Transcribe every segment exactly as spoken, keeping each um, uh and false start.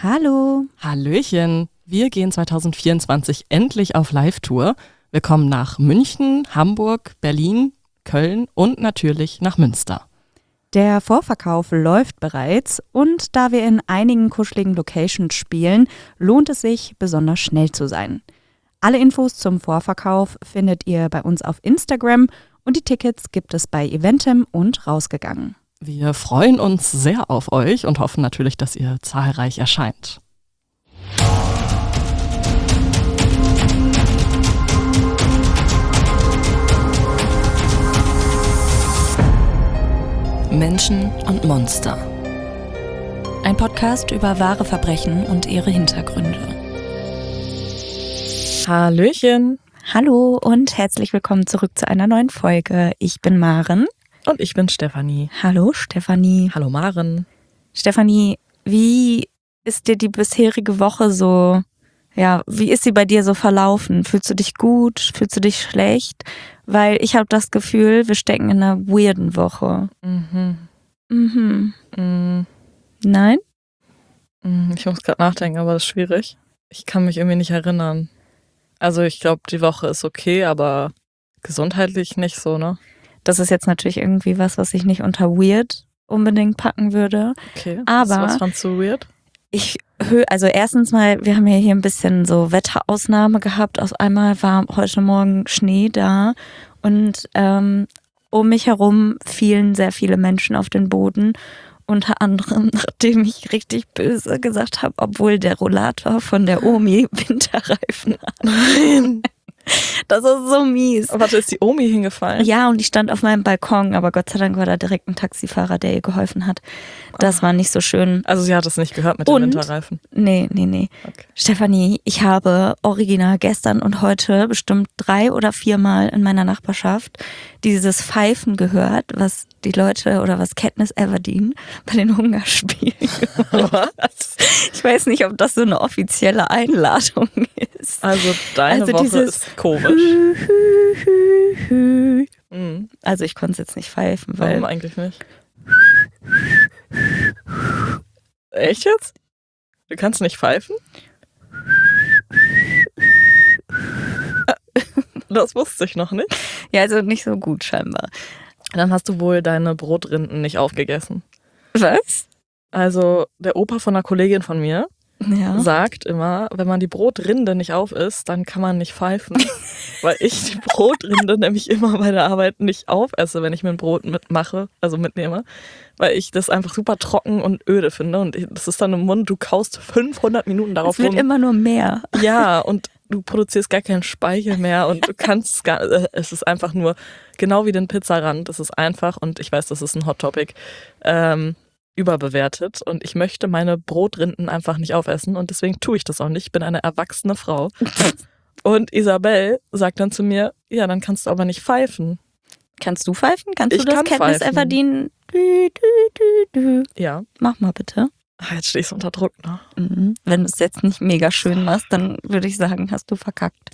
Hallo. Hallöchen. Wir gehen zwanzig vierundzwanzig endlich auf Live-Tour. Wir kommen nach München, Hamburg, Berlin, Köln und natürlich nach Münster. Der Vorverkauf läuft bereits und da wir in einigen kuscheligen Locations spielen, lohnt es sich, besonders schnell zu sein. Alle Infos zum Vorverkauf findet ihr bei uns auf Instagram und die Tickets gibt es bei Eventim und Rausgegangen. Wir freuen uns sehr auf euch und hoffen natürlich, dass ihr zahlreich erscheint. Menschen und Monster. Ein Podcast über wahre Verbrechen und ihre Hintergründe. Hallöchen. Hallo und herzlich willkommen zurück zu einer neuen Folge. Ich bin Maren. Und ich bin Stefanie. Hallo Stefanie. Hallo Maren. Stefanie, wie ist dir die bisherige Woche so, ja, wie ist sie bei dir so verlaufen? Fühlst du dich gut? Fühlst du dich schlecht? Weil ich habe das Gefühl, wir stecken in einer weirden Woche. Mhm. Mhm. Mhm. Nein? Ich muss gerade nachdenken, aber das ist schwierig. Ich kann mich irgendwie nicht erinnern. Also ich glaube, die Woche ist okay, aber gesundheitlich nicht so, ne? Das ist jetzt natürlich irgendwie was, was ich nicht unter weird unbedingt packen würde. Okay, aber was fandst du weird? Ich höre, also erstens mal, wir haben ja hier ein bisschen so Wetterausnahme gehabt. Auf einmal war heute Morgen Schnee da und ähm, um mich herum fielen sehr viele Menschen auf den Boden. Unter anderem, nachdem ich richtig böse gesagt habe, obwohl der Rollator von der Omi Winterreifen hat. Nein. Das ist so mies. Warte, ist die Omi hingefallen? Ja, und ich stand auf meinem Balkon, aber Gott sei Dank war da direkt ein Taxifahrer, der ihr geholfen hat. Das war nicht so schön. Also sie hat es nicht gehört mit und, den Winterreifen? Nee, nee, nee. Okay. Stefanie, ich habe original gestern und heute bestimmt drei oder viermal in meiner Nachbarschaft dieses Pfeifen gehört, was die Leute oder was Katniss Everdeen bei den Hungerspielen gemacht hat. Ich weiß nicht, ob das so eine offizielle Einladung ist. Also deine also Woche dieses ist komisch. Hü, hü, hü, hü. Mhm. Also ich konnte es jetzt nicht pfeifen, weil... Warum eigentlich nicht? Echt jetzt? Du kannst nicht pfeifen? Das wusste ich noch nicht. Ja, also nicht so gut scheinbar. Dann hast du wohl deine Brotrinden nicht aufgegessen. Was? Also der Opa von einer Kollegin von mir Ja. sagt immer, wenn man die Brotrinde nicht auf isst, dann kann man nicht pfeifen. Weil ich die Brotrinde nämlich immer bei der Arbeit nicht aufesse, wenn ich mir ein Brot mitmache, also mitnehme. Weil ich das einfach super trocken und öde finde. Und das ist dann im Mund, du kaust fünfhundert Minuten darauf Es wird rum. immer nur mehr. Ja, und du produzierst gar keinen Speichel mehr und du kannst gar, es ist einfach nur, genau wie den Pizzarand, es ist einfach, und ich weiß, das ist ein Hot Topic, ähm, überbewertet und ich möchte meine Brotrinden einfach nicht aufessen und deswegen tue ich das auch nicht. Ich bin eine erwachsene Frau. Und Isabel sagt dann zu mir, ja, dann kannst du aber nicht pfeifen. Kannst du pfeifen? Kannst Ich du das kann Katniss pfeifen. Everdeen? Dü, dü, dü, dü. Ja. Mach mal bitte. Ah, jetzt stehst du unter Druck, ne? Mhm. Wenn du es jetzt nicht mega schön machst, dann würde ich sagen, hast du verkackt.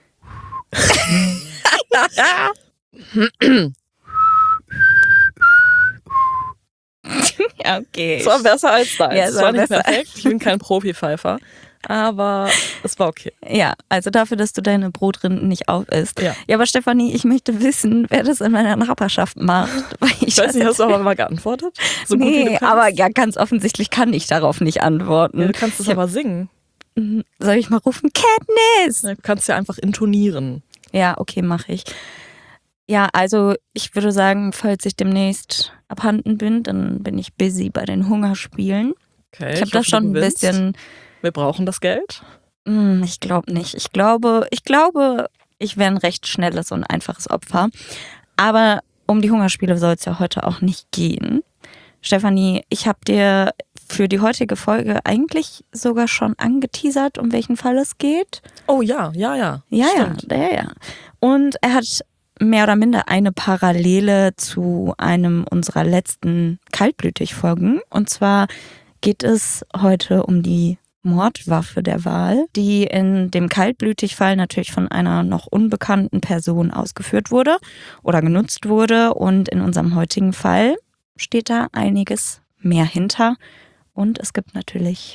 Ja, okay. Es war besser als deins. Ja, es es war war nicht besser. perfekt. Ich bin kein Profi-Pfeifer. Aber es war okay. Ja, also dafür, dass du deine Brotrinden nicht aufisst. Ja. Ja, aber Stefanie, ich möchte wissen, wer das in meiner Nachbarschaft macht. Weil ich Ich weiß nicht, hast du aber mal geantwortet? So gut wie du nee, kannst. aber ja, ganz offensichtlich kann ich darauf nicht antworten. Ja, du kannst es Ich hab- aber singen. Soll ich mal rufen? Katniss! Du kannst ja einfach intonieren. Ja, okay, mache ich. Ja, also ich würde sagen, falls ich demnächst abhanden bin, dann bin ich busy bei den Hungerspielen. Okay, Ich habe da hoffe, schon du ein gewinnst. bisschen... Wir brauchen das Geld. Hm, ich glaube nicht. Ich glaube, ich glaube, ich wäre ein recht schnelles und einfaches Opfer. Aber um die Hungerspiele soll es ja heute auch nicht gehen. Stefanie, ich habe dir für die heutige Folge eigentlich sogar schon angeteasert, um welchen Fall es geht. Oh ja, ja, ja. Ja, Stimmt. ja, ja, ja. Und er hat mehr oder minder eine Parallele zu einem unserer letzten Kaltblütig-Folgen. Und zwar geht es heute um die Mordwaffe der Wahl, die in dem Kaltblütig-Fall natürlich von einer noch unbekannten Person ausgeführt wurde oder genutzt wurde. Und in unserem heutigen Fall steht da einiges mehr hinter. Und es gibt natürlich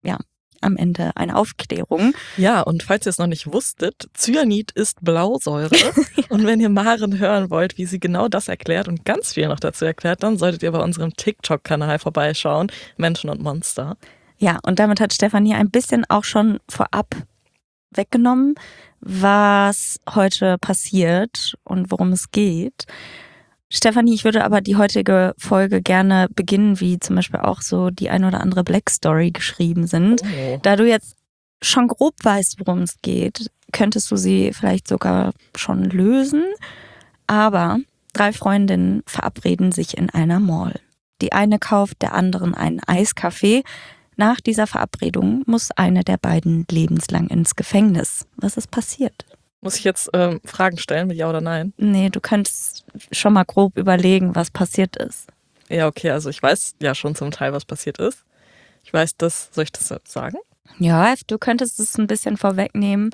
ja, am Ende eine Aufklärung. Ja, und falls ihr es noch nicht wusstet, Cyanid ist Blausäure. Und wenn ihr Maren hören wollt, wie sie genau das erklärt und ganz viel noch dazu erklärt, dann solltet ihr bei unserem TikTok-Kanal vorbeischauen, Menschen und Monster. Ja, und damit hat Stefanie ein bisschen auch schon vorab weggenommen, was heute passiert und worum es geht. Stefanie, ich würde aber die heutige Folge gerne beginnen, wie zum Beispiel auch so die ein oder andere Black Story geschrieben sind. Oh. Da du jetzt schon grob weißt, worum es geht, könntest du sie vielleicht sogar schon lösen. Aber drei Freundinnen verabreden sich in einer Mall. Die eine kauft der anderen einen Eiskaffee. Nach dieser Verabredung muss eine der beiden lebenslang ins Gefängnis. Was ist passiert? Muss ich jetzt ähm, Fragen stellen mit Ja oder Nein? Nee, du könntest schon mal grob überlegen, was passiert ist. Ja, okay, also ich weiß ja schon zum Teil, was passiert ist. Ich weiß das, soll ich das sagen? Ja, du könntest es ein bisschen vorwegnehmen.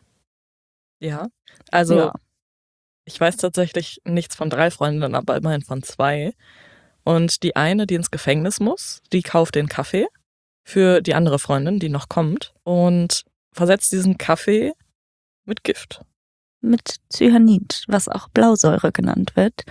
Ja, also Ja. ich weiß tatsächlich nichts von drei Freundinnen, aber immerhin von zwei. Und die eine, die ins Gefängnis muss, die kauft den Kaffee für die andere Freundin, die noch kommt, und versetzt diesen Kaffee mit Gift. Mit Cyanid, was auch Blausäure genannt wird.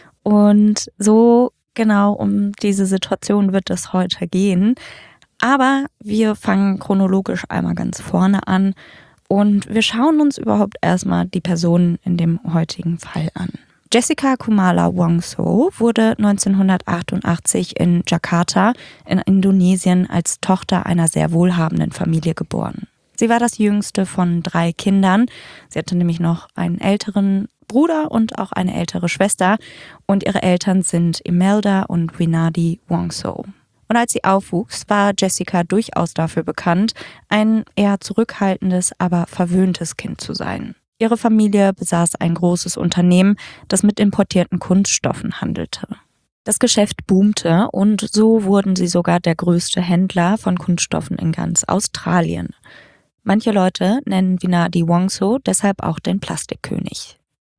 Und so genau um diese Situation wird es heute gehen. Aber wir fangen chronologisch einmal ganz vorne an und wir schauen uns überhaupt erstmal die Personen in dem heutigen Fall an. Jessica Kumala Wongso wurde neunzehnhundertachtundachtzig in Jakarta in Indonesien als Tochter einer sehr wohlhabenden Familie geboren. Sie war das jüngste von drei Kindern. Sie hatte nämlich noch einen älteren Bruder und auch eine ältere Schwester. Und ihre Eltern sind Imelda und Winadi Wongso. Und als sie aufwuchs, war Jessica durchaus dafür bekannt, ein eher zurückhaltendes, aber verwöhntes Kind zu sein. Ihre Familie besaß ein großes Unternehmen, das mit importierten Kunststoffen handelte. Das Geschäft boomte und so wurden sie sogar der größte Händler von Kunststoffen in ganz Australien. Manche Leute nennen Winadi Wongso deshalb auch den Plastikkönig.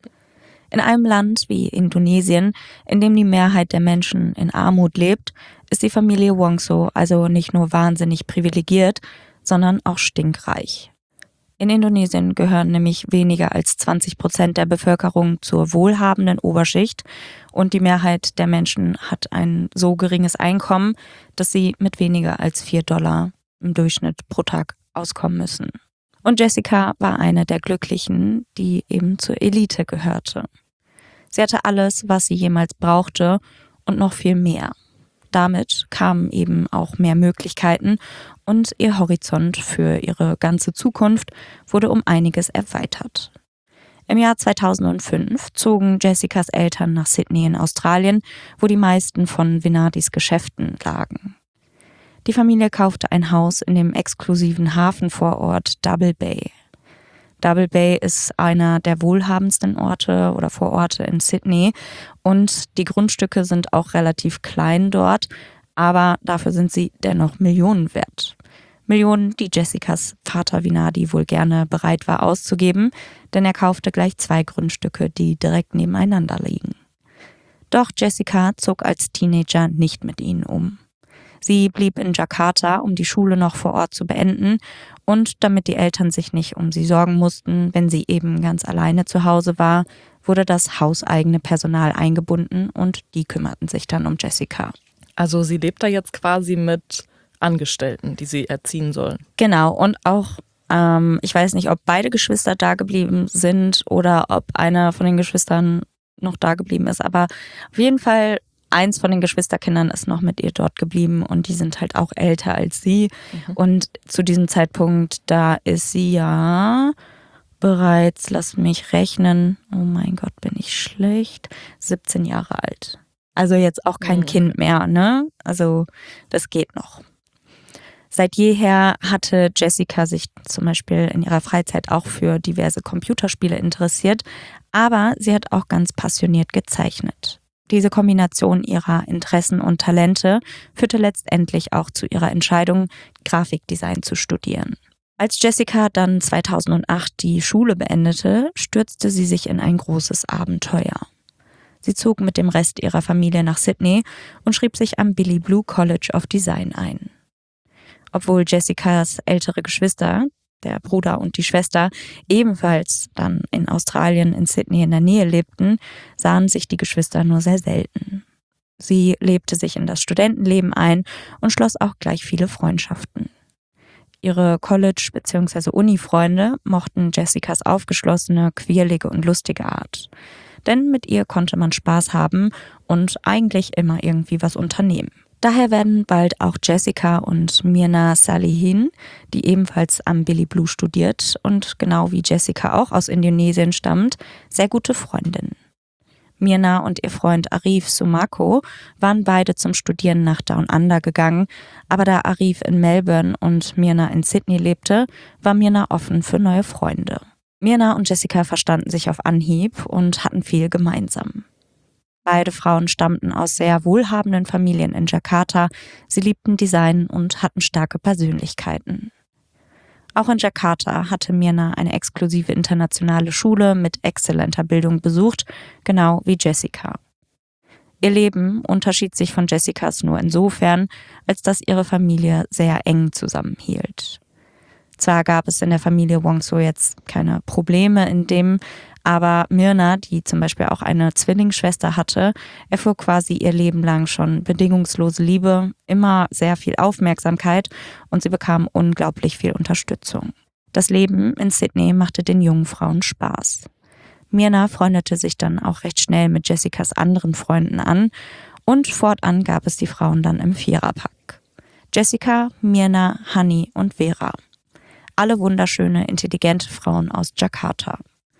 In einem Land wie Indonesien, in dem die Mehrheit der Menschen in Armut lebt, ist die Familie Wongso also nicht nur wahnsinnig privilegiert, sondern auch stinkreich. In Indonesien gehören nämlich weniger als zwanzig Prozent der Bevölkerung zur wohlhabenden Oberschicht und die Mehrheit der Menschen hat ein so geringes Einkommen, dass sie mit weniger als vier Dollar im Durchschnitt pro Tag auskommen müssen. Und Jessica war eine der Glücklichen, die eben zur Elite gehörte. Sie hatte alles, was sie jemals brauchte und noch viel mehr. Damit kamen eben auch mehr Möglichkeiten und ihr Horizont für ihre ganze Zukunft wurde um einiges erweitert. Im Jahr zweitausendfünf zogen Jessicas Eltern nach Sydney in Australien, wo die meisten von Winadis Geschäften lagen. Die Familie kaufte ein Haus in dem exklusiven Hafenvorort Double Bay. Double Bay ist einer der wohlhabendsten Orte oder Vororte in Sydney und die Grundstücke sind auch relativ klein dort, aber dafür sind sie dennoch Millionen wert. Millionen, die Jessicas Vater Winadi wohl gerne bereit war auszugeben, denn er kaufte gleich zwei Grundstücke, die direkt nebeneinander liegen. Doch Jessica zog als Teenager nicht mit ihnen um. Sie blieb in Jakarta, um die Schule noch vor Ort zu beenden und damit die Eltern sich nicht um sie sorgen mussten, wenn sie eben ganz alleine zu Hause war, wurde das hauseigene Personal eingebunden und die kümmerten sich dann um Jessica. Also sie lebt da jetzt quasi mit Angestellten, die sie erziehen sollen. Genau, und auch, ähm, ich weiß nicht, ob beide Geschwister da geblieben sind oder ob einer von den Geschwistern noch da geblieben ist, aber auf jeden Fall eins von den Geschwisterkindern ist noch mit ihr dort geblieben und die sind halt auch älter als sie. Mhm. Und zu diesem Zeitpunkt, da ist sie ja bereits, lass mich rechnen, oh mein Gott, bin ich schlecht, siebzehn Jahre alt. Also jetzt auch kein mhm. Kind mehr, ne? Also das geht noch. Seit jeher hatte Jessica sich zum Beispiel in ihrer Freizeit auch für diverse Computerspiele interessiert, aber sie hat auch ganz passioniert gezeichnet. Diese Kombination ihrer Interessen und Talente führte letztendlich auch zu ihrer Entscheidung, Grafikdesign zu studieren. Als Jessica dann zweitausendacht die Schule beendete, stürzte sie sich in ein großes Abenteuer. Sie zog mit dem Rest ihrer Familie nach Sydney und schrieb sich am Billy Blue College of Design ein. Obwohl Jessicas ältere Geschwister, der Bruder und die Schwester, ebenfalls dann in Australien, in Sydney in der Nähe lebten, sahen sich die Geschwister nur sehr selten. Sie lebte sich in das Studentenleben ein und schloss auch gleich viele Freundschaften. Ihre College- bzw. Uni-Freunde mochten Jessicas aufgeschlossene, quirlige und lustige Art. Denn mit ihr konnte man Spaß haben und eigentlich immer irgendwie was unternehmen. Daher werden bald auch Jessica und Mirna Salihin, die ebenfalls am Billy Blue studiert und genau wie Jessica auch aus Indonesien stammt, sehr gute Freundinnen. Mirna und ihr Freund Arif Sumako waren beide zum Studieren nach Down Under gegangen, aber da Arif in Melbourne und Mirna in Sydney lebte, war Mirna offen für neue Freunde. Mirna und Jessica verstanden sich auf Anhieb und hatten viel gemeinsam. Beide Frauen stammten aus sehr wohlhabenden Familien in Jakarta, sie liebten Design und hatten starke Persönlichkeiten. Auch in Jakarta hatte Mirna eine exklusive internationale Schule mit exzellenter Bildung besucht, genau wie Jessica. Ihr Leben unterschied sich von Jessicas nur insofern, als dass ihre Familie sehr eng zusammenhielt. Zwar gab es in der Familie Wongso jetzt keine Probleme in dem, aber Mirna, die zum Beispiel auch eine Zwillingsschwester hatte, erfuhr quasi ihr Leben lang schon bedingungslose Liebe, immer sehr viel Aufmerksamkeit und sie bekam unglaublich viel Unterstützung. Das Leben in Sydney machte den jungen Frauen Spaß. Mirna freundete sich dann auch recht schnell mit Jessicas anderen Freunden an und fortan gab es die Frauen dann im Viererpack. Jessica, Mirna, Honey und Vera. Alle wunderschöne, intelligente Frauen aus Jakarta.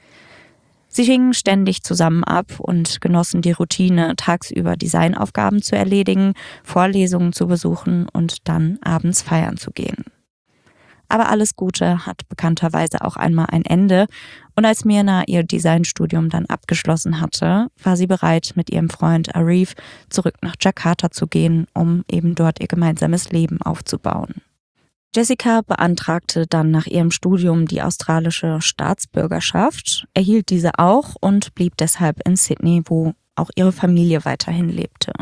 Sie hingen ständig zusammen ab und genossen die Routine, tagsüber Designaufgaben zu erledigen, Vorlesungen zu besuchen und dann abends feiern zu gehen. Aber alles Gute hat bekannterweise auch einmal ein Ende und als Mirna ihr Designstudium dann abgeschlossen hatte, war sie bereit, mit ihrem Freund Arif zurück nach Jakarta zu gehen, um eben dort ihr gemeinsames Leben aufzubauen. Jessica beantragte dann nach ihrem Studium die australische Staatsbürgerschaft, erhielt diese auch und blieb deshalb in Sydney, wo auch ihre Familie weiterhin lebte.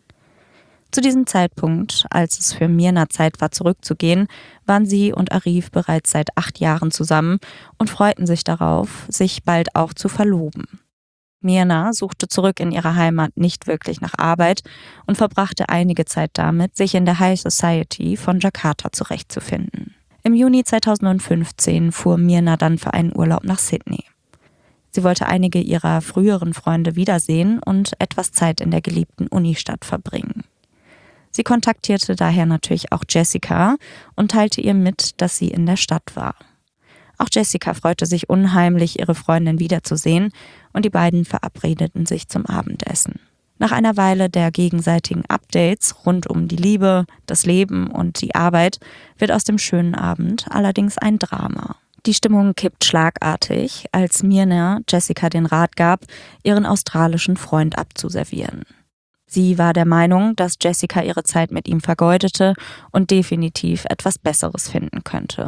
Zu diesem Zeitpunkt, als es für Mirna Zeit war zurückzugehen, waren sie und Arif bereits seit acht Jahren zusammen und freuten sich darauf, sich bald auch zu verloben. Mirna suchte zurück in ihre Heimat nicht wirklich nach Arbeit und verbrachte einige Zeit damit, sich in der High Society von Jakarta zurechtzufinden. Im Juni zweitausendfünfzehn fuhr Mirna dann für einen Urlaub nach Sydney. Sie wollte einige ihrer früheren Freunde wiedersehen und etwas Zeit in der geliebten Unistadt verbringen. Sie kontaktierte daher natürlich auch Jessica und teilte ihr mit, dass sie in der Stadt war. Auch Jessica freute sich unheimlich, ihre Freundin wiederzusehen und die beiden verabredeten sich zum Abendessen. Nach einer Weile der gegenseitigen Updates rund um die Liebe, das Leben und die Arbeit wird aus dem schönen Abend allerdings ein Drama. Die Stimmung kippt schlagartig, als Mirna Jessica den Rat gab, ihren australischen Freund abzuservieren. Sie war der Meinung, dass Jessica ihre Zeit mit ihm vergeudete und definitiv etwas Besseres finden könnte.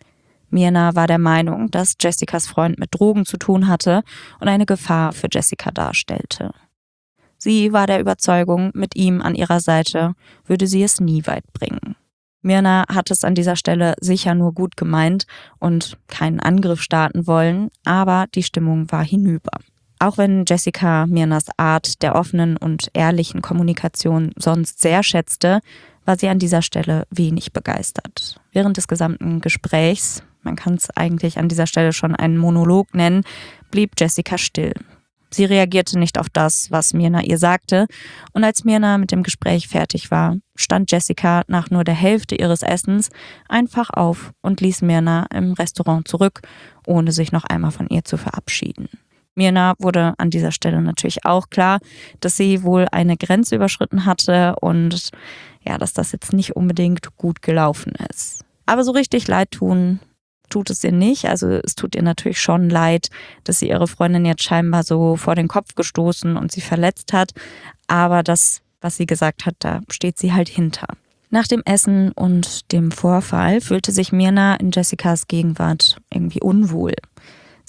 Mirna war der Meinung, dass Jessicas Freund mit Drogen zu tun hatte und eine Gefahr für Jessica darstellte. Sie war der Überzeugung, mit ihm an ihrer Seite würde sie es nie weit bringen. Mirna hat es an dieser Stelle sicher nur gut gemeint und keinen Angriff starten wollen, aber die Stimmung war hinüber. Auch wenn Jessica Mirnas Art der offenen und ehrlichen Kommunikation sonst sehr schätzte, war sie an dieser Stelle wenig begeistert. Während des gesamten Gesprächs, man kann es eigentlich an dieser Stelle schon einen Monolog nennen, blieb Jessica still. Sie reagierte nicht auf das, was Mirna ihr sagte, und als Mirna mit dem Gespräch fertig war, stand Jessica nach nur der Hälfte ihres Essens einfach auf und ließ Mirna im Restaurant zurück, ohne sich noch einmal von ihr zu verabschieden. Mirna wurde an dieser Stelle natürlich auch klar, dass sie wohl eine Grenze überschritten hatte und ja, dass das jetzt nicht unbedingt gut gelaufen ist. Aber so richtig leid tun tut es ihr nicht. Also es tut ihr natürlich schon leid, dass sie ihre Freundin jetzt scheinbar so vor den Kopf gestoßen und sie verletzt hat. Aber das, was sie gesagt hat, da steht sie halt hinter. Nach dem Essen und dem Vorfall fühlte sich Mirna in Jessicas Gegenwart irgendwie unwohl.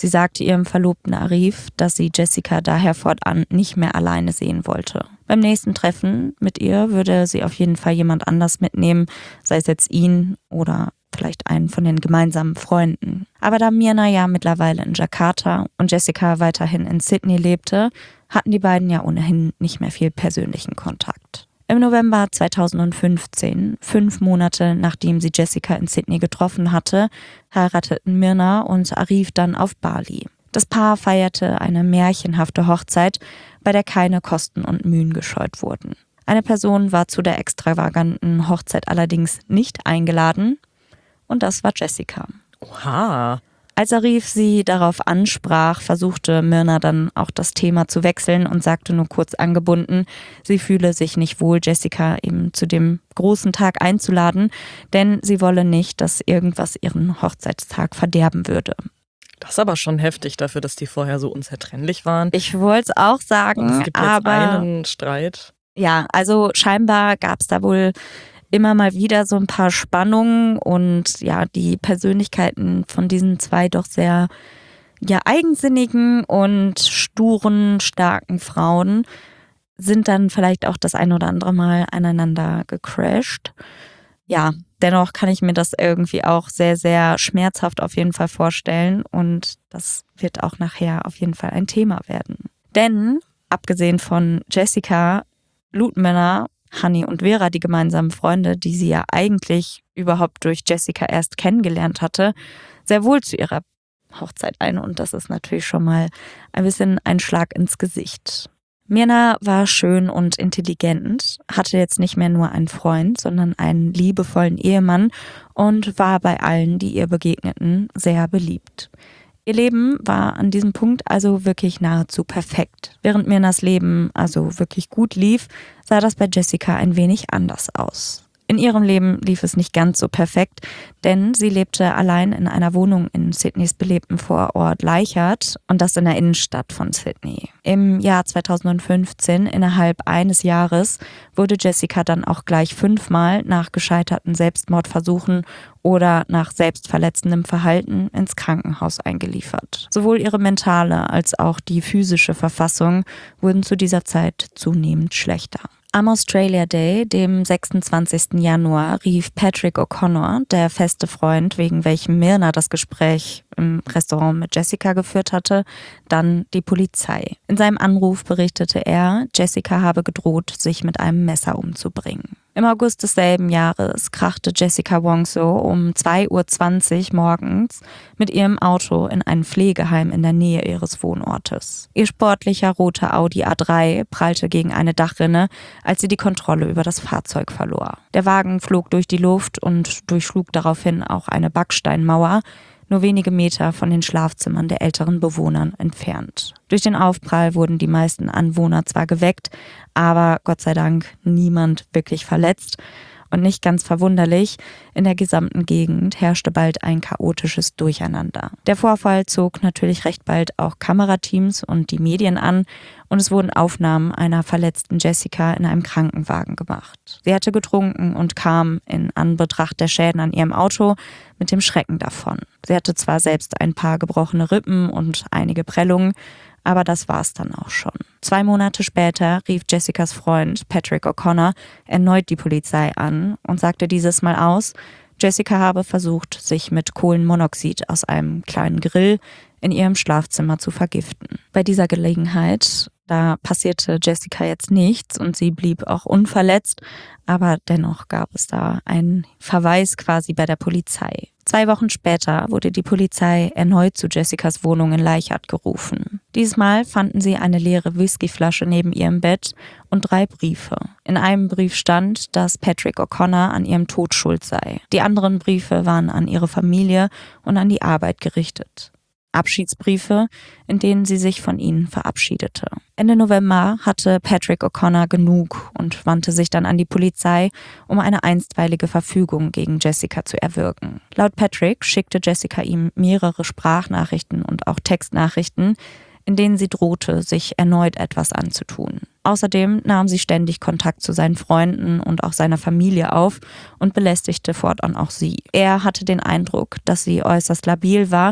Sie sagte ihrem Verlobten Arif, dass sie Jessica daher fortan nicht mehr alleine sehen wollte. Beim nächsten Treffen mit ihr würde sie auf jeden Fall jemand anders mitnehmen, sei es jetzt ihn oder vielleicht einen von den gemeinsamen Freunden. Aber da Myrna ja mittlerweile in Jakarta und Jessica weiterhin in Sydney lebte, hatten die beiden ja ohnehin nicht mehr viel persönlichen Kontakt. Im November zweitausendfünfzehn, fünf Monate nachdem sie Jessica in Sydney getroffen hatte, heirateten Myrna und Arif dann auf Bali. Das Paar feierte eine märchenhafte Hochzeit, bei der keine Kosten und Mühen gescheut wurden. Eine Person war zu der extravaganten Hochzeit allerdings nicht eingeladen, und das war Jessica. Oha. Als Arif sie darauf ansprach, versuchte Myrna dann auch das Thema zu wechseln und sagte nur kurz angebunden, sie fühle sich nicht wohl, Jessica eben zu dem großen Tag einzuladen, denn sie wolle nicht, dass irgendwas ihren Hochzeitstag verderben würde. Das ist aber schon heftig dafür, dass die vorher so unzertrennlich waren. Ich wollte es auch sagen, und es gibt jetzt aber einen Streit. Ja, also scheinbar gab es da wohl immer mal wieder so ein paar Spannungen und ja, die Persönlichkeiten von diesen zwei doch sehr ja, eigensinnigen und sturen, starken Frauen sind dann vielleicht auch das ein oder andere Mal aneinander gecrashed. Ja, dennoch kann ich mir das irgendwie auch sehr, sehr schmerzhaft auf jeden Fall vorstellen und das wird auch nachher auf jeden Fall ein Thema werden. Denn abgesehen von Jessica luden Männer Honey und Vera, die gemeinsamen Freunde, die sie ja eigentlich überhaupt durch Jessica erst kennengelernt hatte, sehr wohl zu ihrer Hochzeit ein. Und das ist natürlich schon mal ein bisschen ein Schlag ins Gesicht. Myrna war schön und intelligent, hatte jetzt nicht mehr nur einen Freund, sondern einen liebevollen Ehemann und war bei allen, die ihr begegneten, sehr beliebt. Ihr Leben war an diesem Punkt also wirklich nahezu perfekt. Während Myrnas Leben also wirklich gut lief, sah das bei Jessica ein wenig anders aus. In ihrem Leben lief es nicht ganz so perfekt, denn sie lebte allein in einer Wohnung in Sydneys belebten Vorort Leichhardt und das in der Innenstadt von Sydney. Im Jahr zweitausendfünfzehn, innerhalb eines Jahres, wurde Jessica dann auch gleich fünfmal nach gescheiterten Selbstmordversuchen oder nach selbstverletzendem Verhalten ins Krankenhaus eingeliefert. Sowohl ihre mentale als auch die physische Verfassung wurden zu dieser Zeit zunehmend schlechter. Am Australia Day, dem sechsundzwanzigsten Januar, rief Patrick O'Connor, der feste Freund, wegen welchem Myrna das Gespräch im Restaurant mit Jessica geführt hatte, dann die Polizei. In seinem Anruf berichtete er, Jessica habe gedroht, sich mit einem Messer umzubringen. Im August desselben Jahres krachte Jessica Wongso um zwei Uhr zwanzig morgens mit ihrem Auto in ein Pflegeheim in der Nähe ihres Wohnortes. Ihr sportlicher roter Audi A drei prallte gegen eine Dachrinne, als sie die Kontrolle über das Fahrzeug verlor. Der Wagen flog durch die Luft und durchschlug daraufhin auch eine Backsteinmauer, nur wenige Meter von den Schlafzimmern der älteren Bewohnern entfernt. Durch den Aufprall wurden die meisten Anwohner zwar geweckt, aber Gott sei Dank niemand wirklich verletzt. Und nicht ganz verwunderlich, in der gesamten Gegend herrschte bald ein chaotisches Durcheinander. Der Vorfall zog natürlich recht bald auch Kamerateams und die Medien an und es wurden Aufnahmen einer verletzten Jessica in einem Krankenwagen gemacht. Sie hatte getrunken und kam in Anbetracht der Schäden an ihrem Auto mit dem Schrecken davon. Sie hatte zwar selbst ein paar gebrochene Rippen und einige Prellungen, aber das war's dann auch schon. Zwei Monate später rief Jessicas Freund Patrick O'Connor erneut die Polizei an und sagte dieses Mal aus, Jessica habe versucht, sich mit Kohlenmonoxid aus einem kleinen Grill in ihrem Schlafzimmer zu vergiften. Bei dieser Gelegenheit, da passierte Jessica jetzt nichts und sie blieb auch unverletzt, aber dennoch gab es da einen Verweis quasi bei der Polizei. Zwei Wochen später wurde die Polizei erneut zu Jessicas Wohnung in Leichhardt gerufen. Diesmal fanden sie eine leere Whiskyflasche neben ihrem Bett und drei Briefe. In einem Brief stand, dass Patrick O'Connor an ihrem Tod schuld sei. Die anderen Briefe waren an ihre Familie und an die Arbeit gerichtet. Abschiedsbriefe, in denen sie sich von ihnen verabschiedete. Ende November hatte Patrick O'Connor genug und wandte sich dann an die Polizei, um eine einstweilige Verfügung gegen Jessica zu erwirken. Laut Patrick schickte Jessica ihm mehrere Sprachnachrichten und auch Textnachrichten, in denen sie drohte, sich erneut etwas anzutun. Außerdem nahm sie ständig Kontakt zu seinen Freunden und auch seiner Familie auf und belästigte fortan auch sie. Er hatte den Eindruck, dass sie äußerst labil war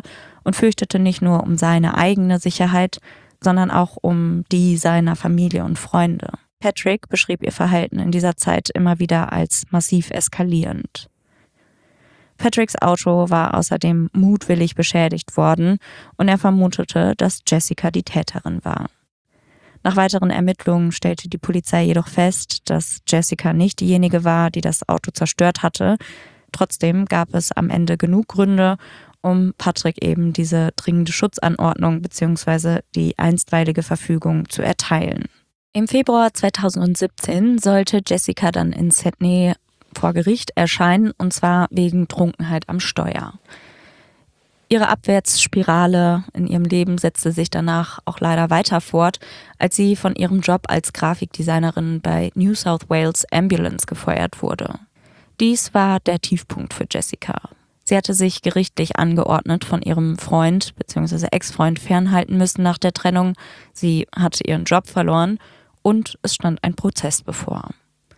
und fürchtete nicht nur um seine eigene Sicherheit, sondern auch um die seiner Familie und Freunde. Patrick beschrieb ihr Verhalten in dieser Zeit immer wieder als massiv eskalierend. Patricks Auto war außerdem mutwillig beschädigt worden und er vermutete, dass Jessica die Täterin war. Nach weiteren Ermittlungen stellte die Polizei jedoch fest, dass Jessica nicht diejenige war, die das Auto zerstört hatte. Trotzdem gab es am Ende genug Gründe, um Patrick eben diese dringende Schutzanordnung bzw. die einstweilige Verfügung zu erteilen. Im Februar zweitausendsiebzehn sollte Jessica dann in Sydney vor Gericht erscheinen, und zwar wegen Trunkenheit am Steuer. Ihre Abwärtsspirale in ihrem Leben setzte sich danach auch leider weiter fort, als sie von ihrem Job als Grafikdesignerin bei New South Wales Ambulance gefeuert wurde. Dies war der Tiefpunkt für Jessica. Sie hatte sich gerichtlich angeordnet von ihrem Freund bzw. Ex-Freund fernhalten müssen nach der Trennung. Sie hatte ihren Job verloren und es stand ein Prozess bevor.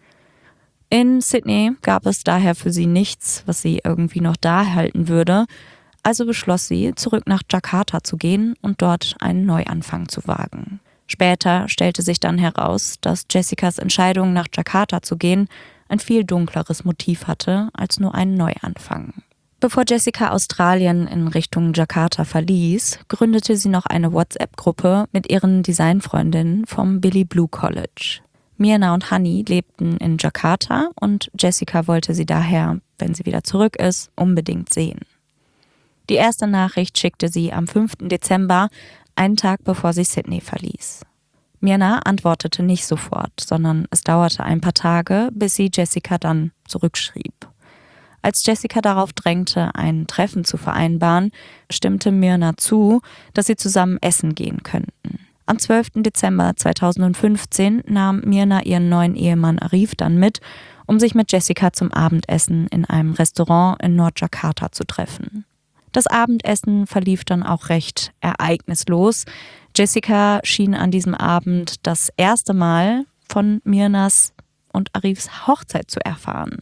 In Sydney gab es daher für sie nichts, was sie irgendwie noch da halten würde. Also beschloss sie, zurück nach Jakarta zu gehen und dort einen Neuanfang zu wagen. Später stellte sich dann heraus, dass Jessicas Entscheidung, nach Jakarta zu gehen, ein viel dunkleres Motiv hatte als nur einen Neuanfang. Bevor Jessica Australien in Richtung Jakarta verließ, gründete sie noch eine WhatsApp-Gruppe mit ihren Designfreundinnen vom Billy Blue College. Mirna und Honey lebten in Jakarta und Jessica wollte sie daher, wenn sie wieder zurück ist, unbedingt sehen. Die erste Nachricht schickte sie am fünften Dezember, einen Tag bevor sie Sydney verließ. Mirna antwortete nicht sofort, sondern es dauerte ein paar Tage, bis sie Jessica dann zurückschrieb. Als Jessica darauf drängte, ein Treffen zu vereinbaren, stimmte Mirna zu, dass sie zusammen essen gehen könnten. Am zwölften Dezember zweitausendfünfzehn nahm Mirna ihren neuen Ehemann Arif dann mit, um sich mit Jessica zum Abendessen in einem Restaurant in Nordjakarta zu treffen. Das Abendessen verlief dann auch recht ereignislos. Jessica schien an diesem Abend das erste Mal von Mirnas und Arifs Hochzeit zu erfahren.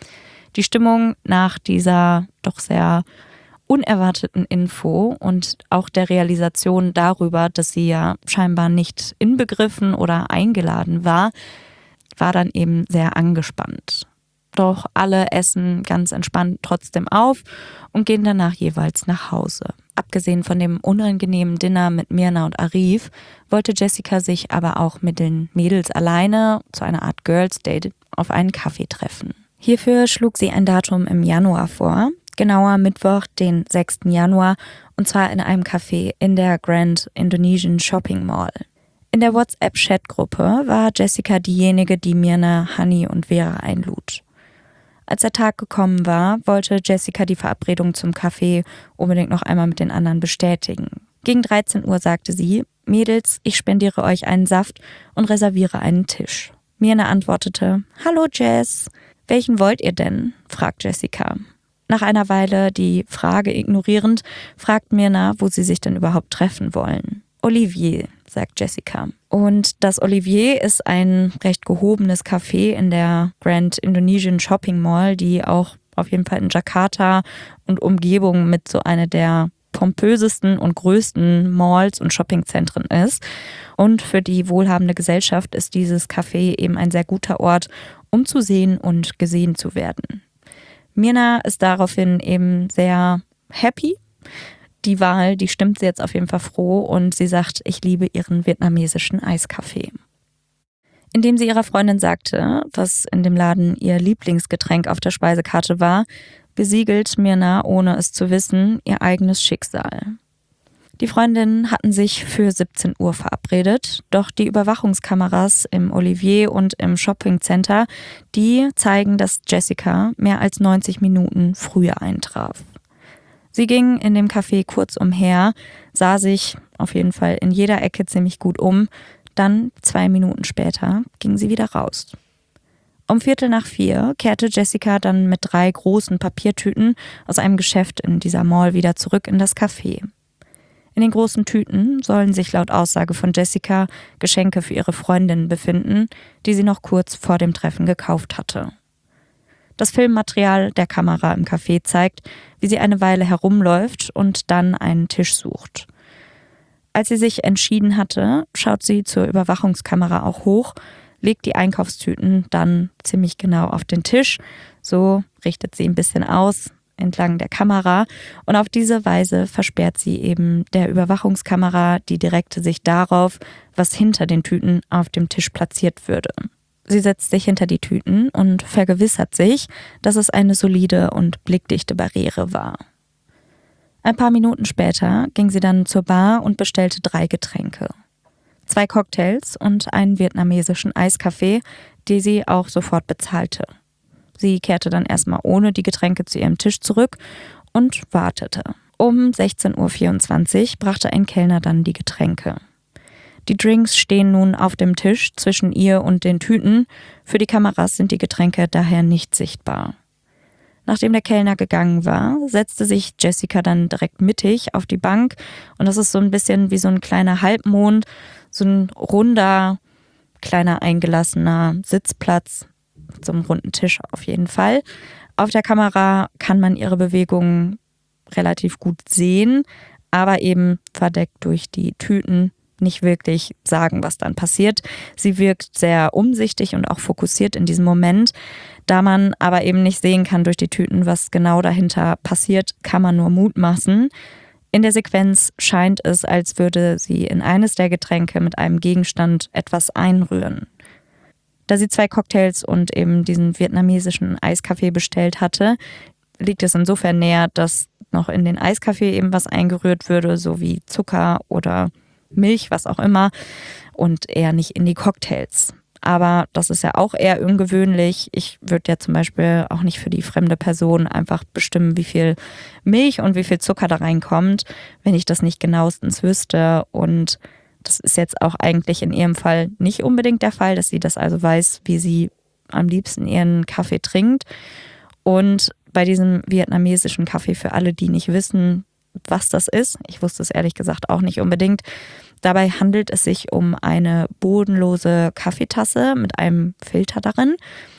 Die Stimmung nach dieser doch sehr unerwarteten Info und auch der Realisation darüber, dass sie ja scheinbar nicht inbegriffen oder eingeladen war, war dann eben sehr angespannt. Doch alle essen ganz entspannt trotzdem auf und gehen danach jeweils nach Hause. Abgesehen von dem unangenehmen Dinner mit Mirna und Arif, wollte Jessica sich aber auch mit den Mädels alleine zu einer Art Girls Date auf einen Kaffee treffen. Hierfür schlug sie ein Datum im Januar vor, genauer Mittwoch, den sechsten Januar, und zwar in einem Café in der Grand Indonesian Shopping Mall. In der WhatsApp-Chat-Gruppe war Jessica diejenige, die Mirna, Honey und Vera einlud. Als der Tag gekommen war, wollte Jessica die Verabredung zum Café unbedingt noch einmal mit den anderen bestätigen. Gegen dreizehn Uhr sagte sie: Mädels, ich spendiere euch einen Saft und reserviere einen Tisch. Mirna antwortete: Hallo Jess, welchen wollt ihr denn? Fragt Jessica. Nach einer Weile die Frage ignorierend, fragt Mirna, wo sie sich denn überhaupt treffen wollen. Olivier, sagt Jessica. Und das Olivier ist ein recht gehobenes Café in der Grand Indonesian Shopping Mall, die auch auf jeden Fall in Jakarta und Umgebung mit so einer der pompösesten und größten Malls und Shoppingzentren ist. Und für die wohlhabende Gesellschaft ist dieses Café eben ein sehr guter Ort, um zu sehen und gesehen zu werden. Mirna ist daraufhin eben sehr happy. Die Wahl, die stimmt sie jetzt auf jeden Fall froh und sie sagt, ich liebe ihren vietnamesischen Eiskaffee. Indem sie ihrer Freundin sagte, was in dem Laden ihr Lieblingsgetränk auf der Speisekarte war, besiegelt Mirna, ohne es zu wissen, ihr eigenes Schicksal. Die Freundinnen hatten sich für siebzehn Uhr verabredet, doch die Überwachungskameras im Olivier und im Shoppingcenter, die zeigen, dass Jessica mehr als neunzig Minuten früher eintraf. Sie ging in dem Café kurz umher, sah sich auf jeden Fall in jeder Ecke ziemlich gut um, dann zwei Minuten später ging sie wieder raus. Um Viertel nach vier kehrte Jessica dann mit drei großen Papiertüten aus einem Geschäft in dieser Mall wieder zurück in das Café. In den großen Tüten sollen sich laut Aussage von Jessica Geschenke für ihre Freundinnen befinden, die sie noch kurz vor dem Treffen gekauft hatte. Das Filmmaterial der Kamera im Café zeigt, wie sie eine Weile herumläuft und dann einen Tisch sucht. Als sie sich entschieden hatte, schaut sie zur Überwachungskamera auch hoch, legt die Einkaufstüten dann ziemlich genau auf den Tisch. So richtet sie ein bisschen aus entlang der Kamera und auf diese Weise versperrt sie eben der Überwachungskamera die direkte Sicht darauf, was hinter den Tüten auf dem Tisch platziert würde. Sie setzt sich hinter die Tüten und vergewissert sich, dass es eine solide und blickdichte Barriere war. Ein paar Minuten später ging sie dann zur Bar und bestellte drei Getränke. Zwei Cocktails und einen vietnamesischen Eiskaffee, die sie auch sofort bezahlte. Sie kehrte dann erstmal ohne die Getränke zu ihrem Tisch zurück und wartete. Um sechzehn Uhr vierundzwanzig brachte ein Kellner dann die Getränke. Die Drinks stehen nun auf dem Tisch zwischen ihr und den Tüten. Für die Kameras sind die Getränke daher nicht sichtbar. Nachdem der Kellner gegangen war, setzte sich Jessica dann direkt mittig auf die Bank. Und das ist so ein bisschen wie so ein kleiner Halbmond, so ein runder, kleiner eingelassener Sitzplatz, mit so einem runden Tisch auf jeden Fall. Auf der Kamera kann man ihre Bewegungen relativ gut sehen, aber eben verdeckt durch die Tüten nicht wirklich sagen, was dann passiert. Sie wirkt sehr umsichtig und auch fokussiert in diesem Moment. Da man aber eben nicht sehen kann durch die Tüten, was genau dahinter passiert, kann man nur mutmaßen. In der Sequenz scheint es, als würde sie in eines der Getränke mit einem Gegenstand etwas einrühren. Da sie zwei Cocktails und eben diesen vietnamesischen Eiskaffee bestellt hatte, liegt es insofern näher, dass noch in den Eiskaffee eben was eingerührt würde, so wie Zucker oder Milch, was auch immer, und eher nicht in die Cocktails. Aber das ist ja auch eher ungewöhnlich. Ich würde ja zum Beispiel auch nicht für die fremde Person einfach bestimmen, wie viel Milch und wie viel Zucker da reinkommt, wenn ich das nicht genauestens wüsste. Und das ist jetzt auch eigentlich in ihrem Fall nicht unbedingt der Fall, dass sie das also weiß, wie sie am liebsten ihren Kaffee trinkt. Und bei diesem vietnamesischen Kaffee, für alle, die nicht wissen, was das ist, ich wusste es ehrlich gesagt auch nicht unbedingt, dabei handelt es sich um eine bodenlose Kaffeetasse mit einem Filter darin.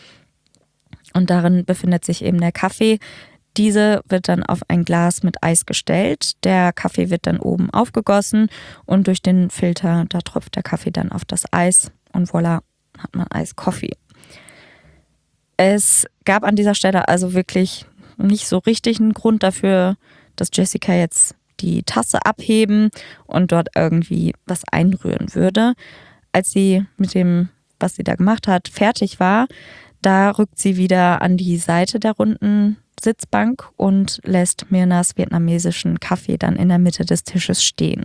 Und darin befindet sich eben der Kaffee. Diese wird dann auf ein Glas mit Eis gestellt. Der Kaffee wird dann oben aufgegossen und durch den Filter, da tropft der Kaffee dann auf das Eis und voilà, hat man Eiskoffee. Es gab an dieser Stelle also wirklich nicht so richtig einen Grund dafür, dass Jessica jetzt die Tasse abheben und dort irgendwie was einrühren würde. Als sie mit dem, was sie da gemacht hat, fertig war, da rückt sie wieder an die Seite der runden Sitzbank und lässt Mirnas vietnamesischen Kaffee dann in der Mitte des Tisches stehen.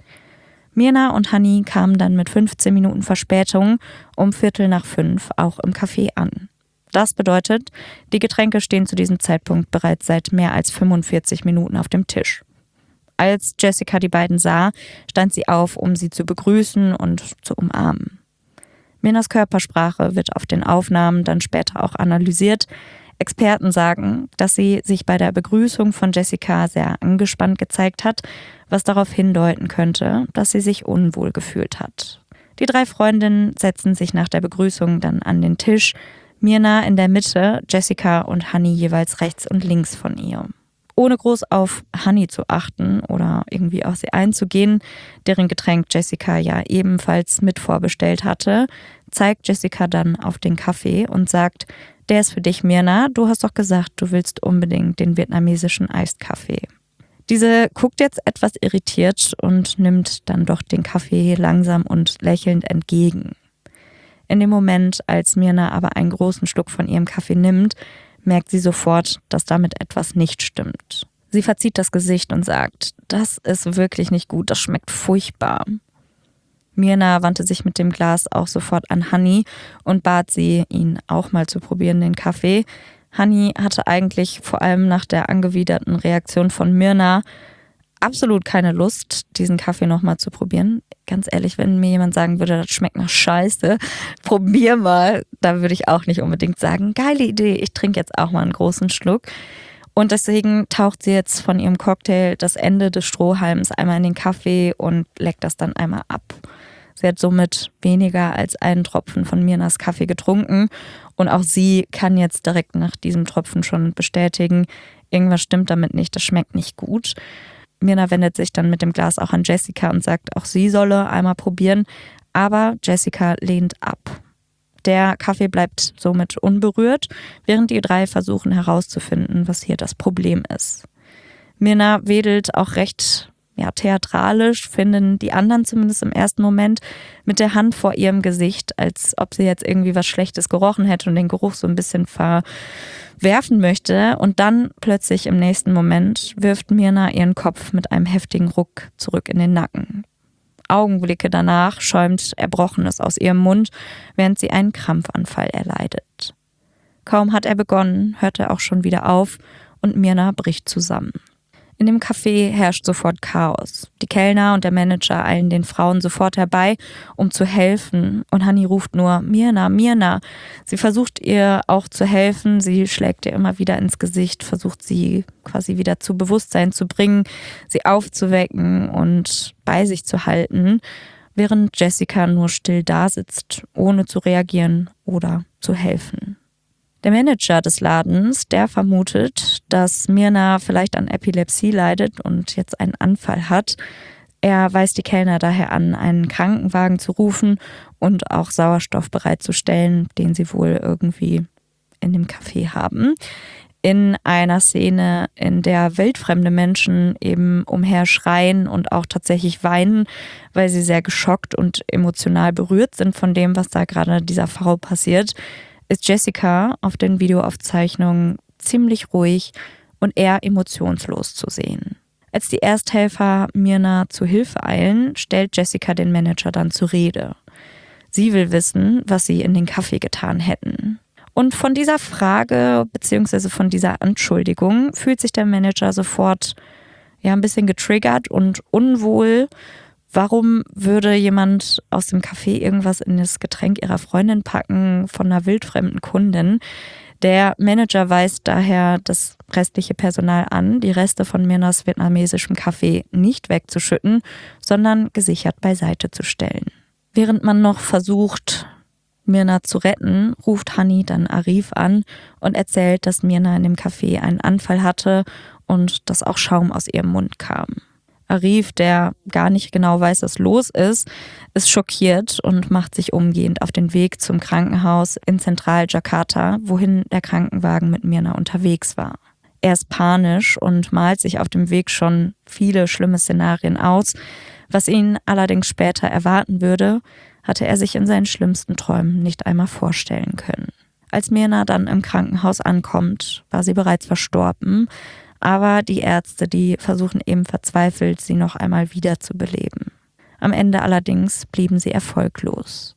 Mirna und Hani kamen dann mit fünfzehn Minuten Verspätung um Viertel nach fünf auch im Café an. Das bedeutet, die Getränke stehen zu diesem Zeitpunkt bereits seit mehr als fünfundvierzig Minuten auf dem Tisch. Als Jessica die beiden sah, stand sie auf, um sie zu begrüßen und zu umarmen. Mirnas Körpersprache wird auf den Aufnahmen dann später auch analysiert. Experten sagen, dass sie sich bei der Begrüßung von Jessica sehr angespannt gezeigt hat, was darauf hindeuten könnte, dass sie sich unwohl gefühlt hat. Die drei Freundinnen setzen sich nach der Begrüßung dann an den Tisch, Mirna in der Mitte, Jessica und Hani jeweils rechts und links von ihr. Ohne groß auf Hani zu achten oder irgendwie auf sie einzugehen, deren Getränk Jessica ja ebenfalls mit vorbestellt hatte, zeigt Jessica dann auf den Kaffee und sagt, der ist für dich, Mirna, du hast doch gesagt, du willst unbedingt den vietnamesischen Eiskaffee. Diese guckt jetzt etwas irritiert und nimmt dann doch den Kaffee langsam und lächelnd entgegen. In dem Moment, als Mirna aber einen großen Schluck von ihrem Kaffee nimmt, merkt sie sofort, dass damit etwas nicht stimmt. Sie verzieht das Gesicht und sagt, das ist wirklich nicht gut, das schmeckt furchtbar. Mirna wandte sich mit dem Glas auch sofort an Hani und bat sie, ihn auch mal zu probieren, den Kaffee. Hani hatte eigentlich vor allem nach der angewiderten Reaktion von Mirna absolut keine Lust, diesen Kaffee nochmal zu probieren. Ganz ehrlich, wenn mir jemand sagen würde, das schmeckt nach Scheiße, probier mal, da würde ich auch nicht unbedingt sagen, geile Idee, ich trinke jetzt auch mal einen großen Schluck. Und deswegen taucht sie jetzt von ihrem Cocktail das Ende des Strohhalms einmal in den Kaffee und leckt das dann einmal ab. Sie hat somit weniger als einen Tropfen von Mirnas Kaffee getrunken und auch sie kann jetzt direkt nach diesem Tropfen schon bestätigen, irgendwas stimmt damit nicht, das schmeckt nicht gut. Mirna wendet sich dann mit dem Glas auch an Jessica und sagt, auch sie solle einmal probieren, aber Jessica lehnt ab. Der Kaffee bleibt somit unberührt, während die drei versuchen herauszufinden, was hier das Problem ist. Mirna wedelt auch recht ja, theatralisch, finden die anderen zumindest im ersten Moment, mit der Hand vor ihrem Gesicht, als ob sie jetzt irgendwie was Schlechtes gerochen hätte und den Geruch so ein bisschen verwerfen möchte. Und dann plötzlich im nächsten Moment wirft Mirna ihren Kopf mit einem heftigen Ruck zurück in den Nacken. Augenblicke danach schäumt Erbrochenes aus ihrem Mund, während sie einen Krampfanfall erleidet. Kaum hat er begonnen, hört er auch schon wieder auf und Mirna bricht zusammen. In dem Café herrscht sofort Chaos. Die Kellner und der Manager eilen den Frauen sofort herbei, um zu helfen. Und Hani ruft nur, Mirna, Mirna. Sie versucht ihr auch zu helfen. Sie schlägt ihr immer wieder ins Gesicht, versucht sie quasi wieder zu Bewusstsein zu bringen, sie aufzuwecken und bei sich zu halten, während Jessica nur still dasitzt, ohne zu reagieren oder zu helfen. Der Manager des Ladens, der vermutet, dass Mirna vielleicht an Epilepsie leidet und jetzt einen Anfall hat. Er weist die Kellner daher an, einen Krankenwagen zu rufen und auch Sauerstoff bereitzustellen, den sie wohl irgendwie in dem Café haben. In einer Szene, in der wildfremde Menschen eben umherschreien und auch tatsächlich weinen, weil sie sehr geschockt und emotional berührt sind von dem, was da gerade dieser Frau passiert, ist Jessica auf den Videoaufzeichnungen ziemlich ruhig und eher emotionslos zu sehen. Als die Ersthelfer Mirna zu Hilfe eilen, stellt Jessica den Manager dann zur Rede. Sie will wissen, was sie in den Kaffee getan hätten. Und von dieser Frage bzw. von dieser Anschuldigung fühlt sich der Manager sofort ja, ein bisschen getriggert und unwohl. Warum würde jemand aus dem Café irgendwas in das Getränk ihrer Freundin packen von einer wildfremden Kundin? Der Manager weist daher das restliche Personal an, die Reste von Mirnas vietnamesischem Kaffee nicht wegzuschütten, sondern gesichert beiseite zu stellen. Während man noch versucht, Mirna zu retten, ruft Hani dann Arif an und erzählt, dass Mirna in dem Café einen Anfall hatte und dass auch Schaum aus ihrem Mund kam. Arif, der gar nicht genau weiß, was los ist, ist schockiert und macht sich umgehend auf den Weg zum Krankenhaus in Zentral-Jakarta, wohin der Krankenwagen mit Mirna unterwegs war. Er ist panisch und malt sich auf dem Weg schon viele schlimme Szenarien aus. Was ihn allerdings später erwarten würde, hatte er sich in seinen schlimmsten Träumen nicht einmal vorstellen können. Als Mirna dann im Krankenhaus ankommt, war sie bereits verstorben, aber die Ärzte, die versuchen eben verzweifelt, sie noch einmal wiederzubeleben. Am Ende allerdings blieben sie erfolglos.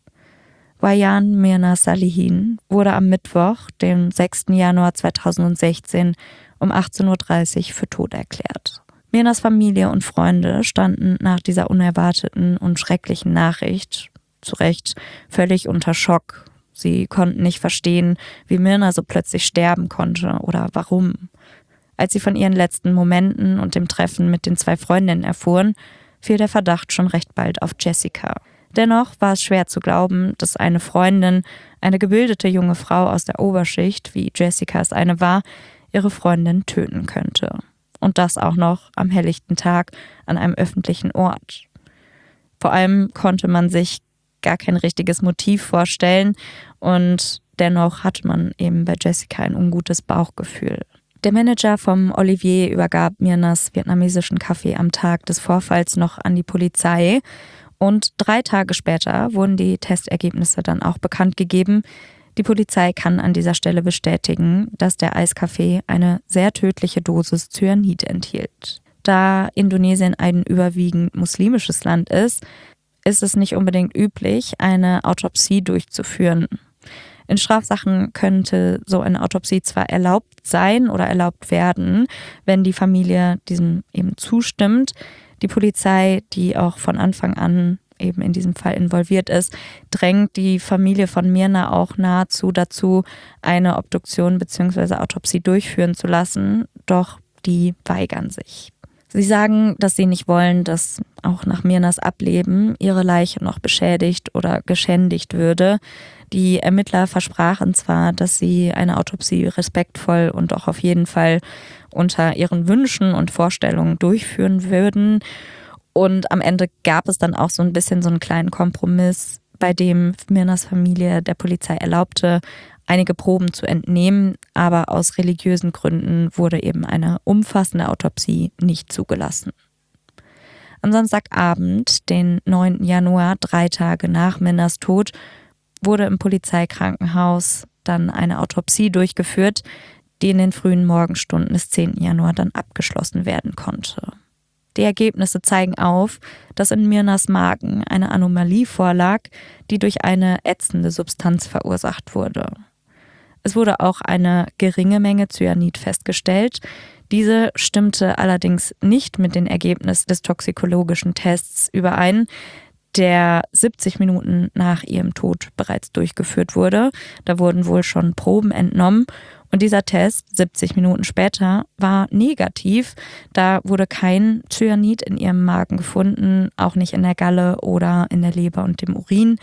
Wayan Mirna Salihin wurde am Mittwoch, dem sechsten Januar zweitausendsechzehn, um achtzehn Uhr dreißig für tot erklärt. Mirnas Familie und Freunde standen nach dieser unerwarteten und schrecklichen Nachricht, zu Recht, völlig unter Schock. Sie konnten nicht verstehen, wie Mirna so plötzlich sterben konnte oder warum. Als sie von ihren letzten Momenten und dem Treffen mit den zwei Freundinnen erfuhren, fiel der Verdacht schon recht bald auf Jessica. Dennoch war es schwer zu glauben, dass eine Freundin, eine gebildete junge Frau aus der Oberschicht, wie Jessica es eine war, ihre Freundin töten könnte. Und das auch noch am helllichten Tag an einem öffentlichen Ort. Vor allem konnte man sich gar kein richtiges Motiv vorstellen und dennoch hatte man eben bei Jessica ein ungutes Bauchgefühl. Der Manager vom Olivier übergab Mirnas vietnamesischen Kaffee am Tag des Vorfalls noch an die Polizei und drei Tage später wurden die Testergebnisse dann auch bekannt gegeben. Die Polizei kann an dieser Stelle bestätigen, dass der Eiskaffee eine sehr tödliche Dosis Cyanid enthielt. Da Indonesien ein überwiegend muslimisches Land ist, ist es nicht unbedingt üblich, eine Autopsie durchzuführen. In Strafsachen könnte so eine Autopsie zwar erlaubt sein oder erlaubt werden, wenn die Familie diesem eben zustimmt. Die Polizei, die auch von Anfang an eben in diesem Fall involviert ist, drängt die Familie von Mirna auch nahezu dazu, eine Obduktion bzw. Autopsie durchführen zu lassen, doch die weigern sich. Sie sagen, dass sie nicht wollen, dass auch nach Mirnas Ableben ihre Leiche noch beschädigt oder geschändigt würde. Die Ermittler versprachen zwar, dass sie eine Autopsie respektvoll und auch auf jeden Fall unter ihren Wünschen und Vorstellungen durchführen würden. Und am Ende gab es dann auch so ein bisschen so einen kleinen Kompromiss, bei dem Mirnas Familie der Polizei erlaubte, einige Proben zu entnehmen, aber aus religiösen Gründen wurde eben eine umfassende Autopsie nicht zugelassen. Am Samstagabend, den neunten Januar, drei Tage nach Mirnas Tod, wurde im Polizeikrankenhaus dann eine Autopsie durchgeführt, die in den frühen Morgenstunden des zehnten Januar dann abgeschlossen werden konnte. Die Ergebnisse zeigen auf, dass in Mirnas Magen eine Anomalie vorlag, die durch eine ätzende Substanz verursacht wurde. Es wurde auch eine geringe Menge Cyanid festgestellt. Diese stimmte allerdings nicht mit den Ergebnissen des toxikologischen Tests überein, der siebzig Minuten nach ihrem Tod bereits durchgeführt wurde. Da wurden wohl schon Proben entnommen. Und dieser Test, siebzig Minuten später, war negativ. Da wurde kein Cyanid in ihrem Magen gefunden, auch nicht in der Galle oder in der Leber und dem Urin.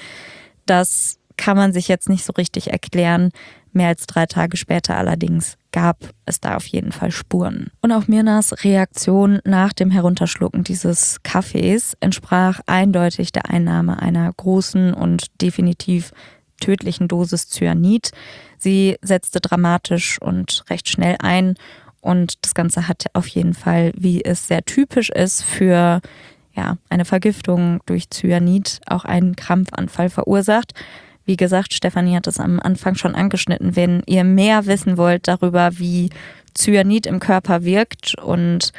Das kann man sich jetzt nicht so richtig erklären. Mehr als drei Tage später allerdings gab es da auf jeden Fall Spuren. Und auch Mirnas Reaktion nach dem Herunterschlucken dieses Kaffees entsprach eindeutig der Einnahme einer großen und definitiv tödlichen Dosis Cyanid. Sie setzte dramatisch und recht schnell ein und das Ganze hat auf jeden Fall, wie es sehr typisch ist für ja, eine Vergiftung durch Cyanid, auch einen Krampfanfall verursacht. Wie gesagt, Stefanie hat es am Anfang schon angeschnitten. Wenn ihr mehr wissen wollt darüber, wie Cyanid im Körper wirkt und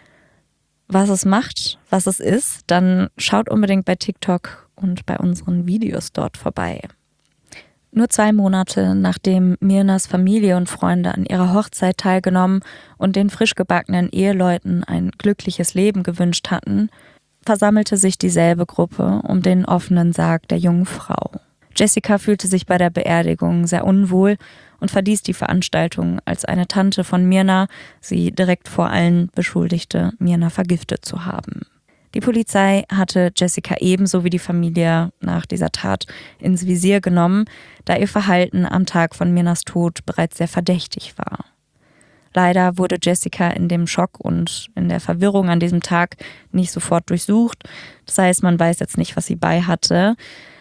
was es macht, was es ist, dann schaut unbedingt bei TikTok und bei unseren Videos dort vorbei. Nur zwei Monate nachdem Mirnas Familie und Freunde an ihrer Hochzeit teilgenommen und den frisch gebackenen Eheleuten ein glückliches Leben gewünscht hatten, versammelte sich dieselbe Gruppe um den offenen Sarg der jungen Frau. Jessica fühlte sich bei der Beerdigung sehr unwohl und verließ die Veranstaltung, als eine Tante von Mirna sie direkt vor allen beschuldigte, Mirna vergiftet zu haben. Die Polizei hatte Jessica ebenso wie die Familie nach dieser Tat ins Visier genommen, da ihr Verhalten am Tag von Mirnas Tod bereits sehr verdächtig war. Leider wurde Jessica in dem Schock und in der Verwirrung an diesem Tag nicht sofort durchsucht. Das heißt, man weiß jetzt nicht, was sie bei hatte.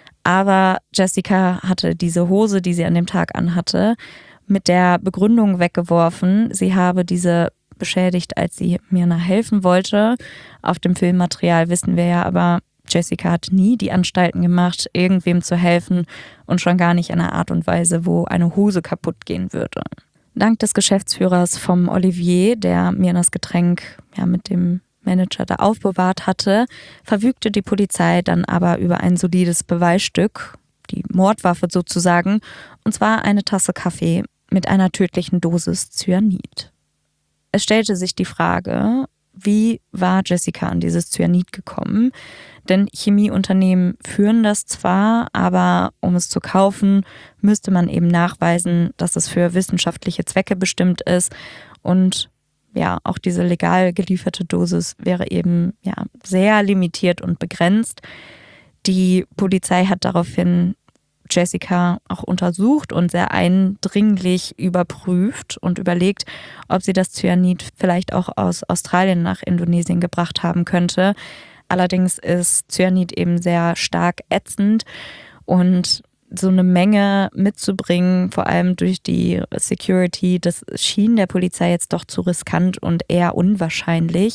Aber Jessica hatte diese Hose, die sie an dem Tag anhatte, mit der Begründung weggeworfen, sie habe diese beschädigt, als sie Mirna helfen wollte. Auf dem Filmmaterial wissen wir ja aber, Jessica hat nie die Anstalten gemacht, irgendwem zu helfen und schon gar nicht in einer Art und Weise, wo eine Hose kaputt gehen würde. Dank des Geschäftsführers vom Olivier, der Mirnas Getränk ja mit dem Manager da aufbewahrt hatte, verfügte die Polizei dann aber über ein solides Beweisstück, die Mordwaffe sozusagen, und zwar eine Tasse Kaffee mit einer tödlichen Dosis Cyanid. Es stellte sich die Frage, wie war Jessica an dieses Cyanid gekommen? Denn Chemieunternehmen führen das zwar, aber um es zu kaufen, müsste man eben nachweisen, dass es für wissenschaftliche Zwecke bestimmt ist. Und ja, auch diese legal gelieferte Dosis wäre eben ja sehr limitiert und begrenzt. Die Polizei hat daraufhin Jessica auch untersucht und sehr eindringlich überprüft und überlegt, ob sie das Cyanid vielleicht auch aus Australien nach Indonesien gebracht haben könnte. Allerdings ist Cyanid eben sehr stark ätzend und so eine Menge mitzubringen, vor allem durch die Security, das schien der Polizei jetzt doch zu riskant und eher unwahrscheinlich.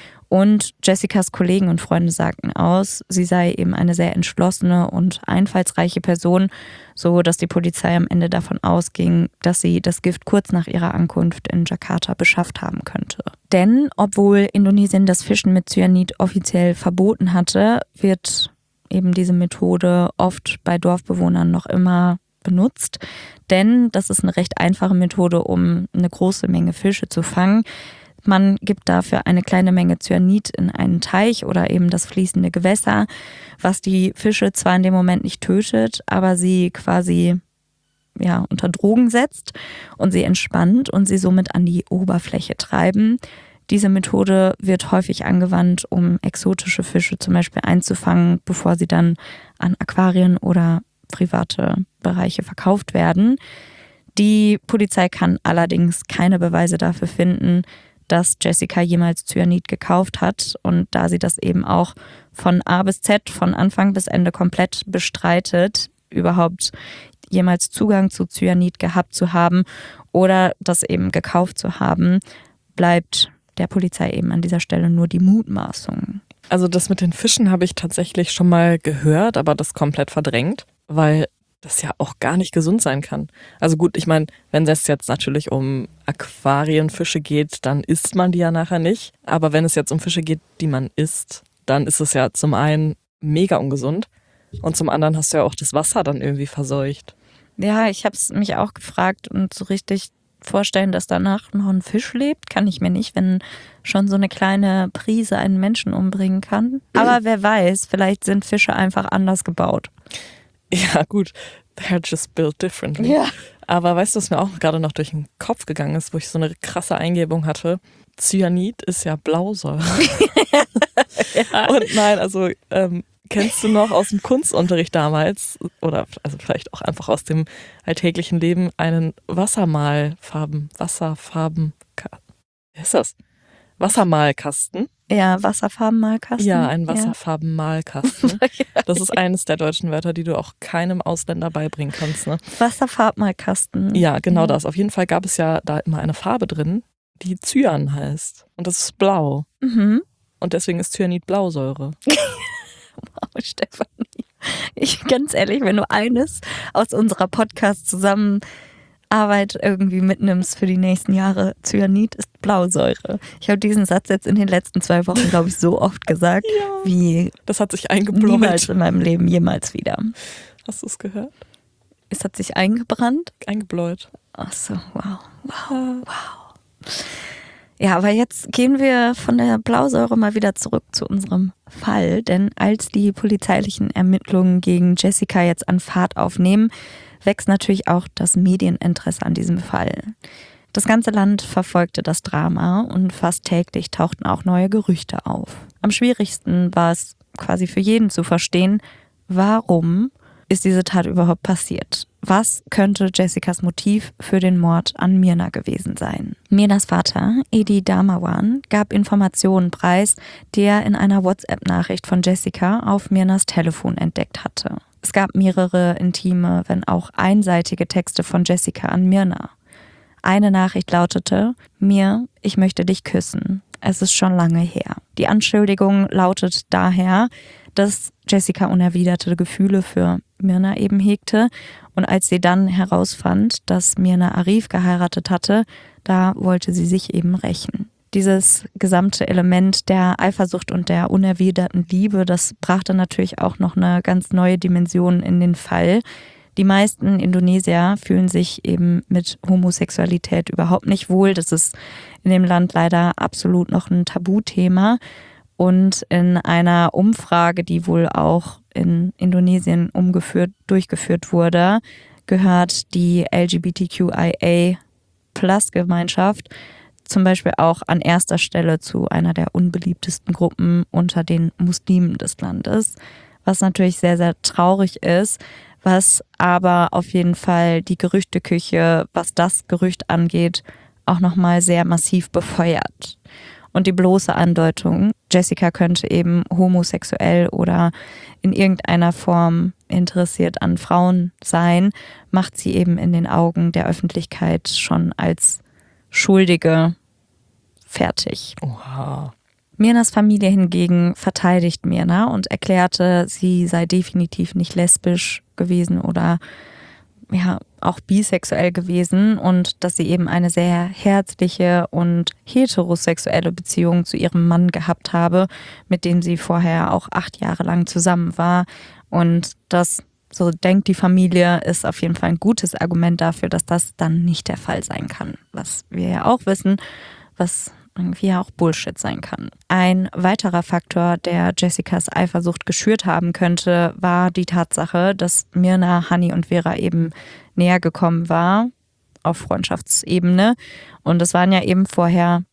Und Jessicas Kollegen und Freunde sagten aus, sie sei eben eine sehr entschlossene und einfallsreiche Person, so dass die Polizei am Ende davon ausging, dass sie das Gift kurz nach ihrer Ankunft in Jakarta beschafft haben könnte. Denn obwohl Indonesien das Fischen mit Cyanid offiziell verboten hatte, wird eben diese Methode oft bei Dorfbewohnern noch immer benutzt. Denn das ist eine recht einfache Methode, um eine große Menge Fische zu fangen. Man gibt dafür eine kleine Menge Cyanid in einen Teich oder eben das fließende Gewässer, was die Fische zwar in dem Moment nicht tötet, aber sie quasi ja, unter Drogen setzt und sie entspannt und sie somit an die Oberfläche treiben. Diese Methode wird häufig angewandt, um exotische Fische zum Beispiel einzufangen, bevor sie dann an Aquarien oder private Bereiche verkauft werden. Die Polizei kann allerdings keine Beweise dafür finden, dass Jessica jemals Cyanid gekauft hat. Und da sie das eben auch von A bis Z, von Anfang bis Ende komplett bestreitet, überhaupt jemals Zugang zu Cyanid gehabt zu haben oder das eben gekauft zu haben, bleibt der Polizei eben an dieser Stelle nur die Mutmaßung. Also das mit den Fischen habe ich tatsächlich schon mal gehört, aber das komplett verdrängt, weil das ja auch gar nicht gesund sein kann. Also gut, ich meine, wenn es jetzt natürlich um Aquarienfische geht, dann isst man die ja nachher nicht. Aber wenn es jetzt um Fische geht, die man isst, dann ist es ja zum einen mega ungesund und zum anderen hast du ja auch das Wasser dann irgendwie verseucht. Ja, ich habe es mich auch gefragt und so richtig vorstellen, dass danach noch ein Fisch lebt, kann ich mir nicht, wenn schon so eine kleine Prise einen Menschen umbringen kann. Aber wer weiß, vielleicht sind Fische einfach anders gebaut. Ja gut, they're just built differently. Ja. Aber weißt du, was mir auch gerade noch durch den Kopf gegangen ist, wo ich so eine krasse Eingebung hatte? Cyanid ist ja Blausäure. Ja. Und nein, also ähm, kennst du noch aus dem Kunstunterricht damals oder also vielleicht auch einfach aus dem alltäglichen Leben einen Wassermalfarben, Wasserfarben, wie ist das? Wassermalkasten? Ja, Wasserfarbenmalkasten. Ja, ein Wasserfarbenmalkasten. Das ist eines der deutschen Wörter, die du auch keinem Ausländer beibringen kannst. Ne? Wasserfarbmalkasten. Ja, genau ja. das. Auf jeden Fall gab es ja da immer eine Farbe drin, die Cyan heißt. Und das ist blau. Mhm. Und deswegen ist Cyanid Blausäure. Wow, Stefanie. Ich, ganz ehrlich, wenn du eines aus unserer Podcast-Zusammenarbeit irgendwie mitnimmst für die nächsten Jahre, Cyanid ist Blausäure. Ich habe diesen Satz jetzt in den letzten zwei Wochen, glaube ich, so oft gesagt, Ja. wie Das hat sich eingebläut. niemals in meinem Leben jemals wieder. Hast du es gehört? Es hat sich eingebrannt. Eingebläut. Ach so, wow, wow, wow. Ja, aber jetzt gehen wir von der Blausäure mal wieder zurück zu unserem Fall, denn als die polizeilichen Ermittlungen gegen Jessica jetzt an Fahrt aufnehmen, wächst natürlich auch das Medieninteresse an diesem Fall. Das ganze Land verfolgte das Drama und fast täglich tauchten auch neue Gerüchte auf. Am schwierigsten war es quasi für jeden zu verstehen, warum ist diese Tat überhaupt passiert? Was könnte Jessicas Motiv für den Mord an Mirna gewesen sein? Mirnas Vater, Edi Damawan, gab Informationen preis, die er in einer WhatsApp-Nachricht von Jessica auf Mirnas Telefon entdeckt hatte. Es gab mehrere intime, wenn auch einseitige Texte von Jessica an Mirna. Eine Nachricht lautete: Mir, ich möchte dich küssen. Es ist schon lange her. Die Anschuldigung lautet daher, dass Jessica unerwiderte Gefühle für Mirna eben hegte und als sie dann herausfand, dass Mirna Arif geheiratet hatte, da wollte sie sich eben rächen. Dieses gesamte Element der Eifersucht und der unerwiderten Liebe, das brachte natürlich auch noch eine ganz neue Dimension in den Fall. Die meisten Indonesier fühlen sich eben mit Homosexualität überhaupt nicht wohl. Das ist in dem Land leider absolut noch ein Tabuthema. Und in einer Umfrage, die wohl auch in Indonesien umgeführt, durchgeführt wurde, gehört die L G B T Q I A Plus Gemeinschaft zum Beispiel auch an erster Stelle zu einer der unbeliebtesten Gruppen unter den Muslimen des Landes, was natürlich sehr, sehr traurig ist, was aber auf jeden Fall die Gerüchteküche, was das Gerücht angeht, auch nochmal sehr massiv befeuert. Und die bloße Andeutung, Jessica könnte eben homosexuell oder in irgendeiner Form interessiert an Frauen sein, macht sie eben in den Augen der Öffentlichkeit schon als Schuldige fertig. Oha. Mirnas Familie hingegen verteidigt Mirna und erklärte, sie sei definitiv nicht lesbisch gewesen oder ja auch bisexuell gewesen und dass sie eben eine sehr herzliche und heterosexuelle Beziehung zu ihrem Mann gehabt habe, mit dem sie vorher auch acht Jahre lang zusammen war. Und das, so denkt die Familie, ist auf jeden Fall ein gutes Argument dafür, dass das dann nicht der Fall sein kann. Was wir ja auch wissen, was irgendwie auch Bullshit sein kann. Ein weiterer Faktor, der Jessicas Eifersucht geschürt haben könnte, war die Tatsache, dass Mirna, Hani und Vera eben näher gekommen war auf Freundschaftsebene. Und es waren ja eben vorher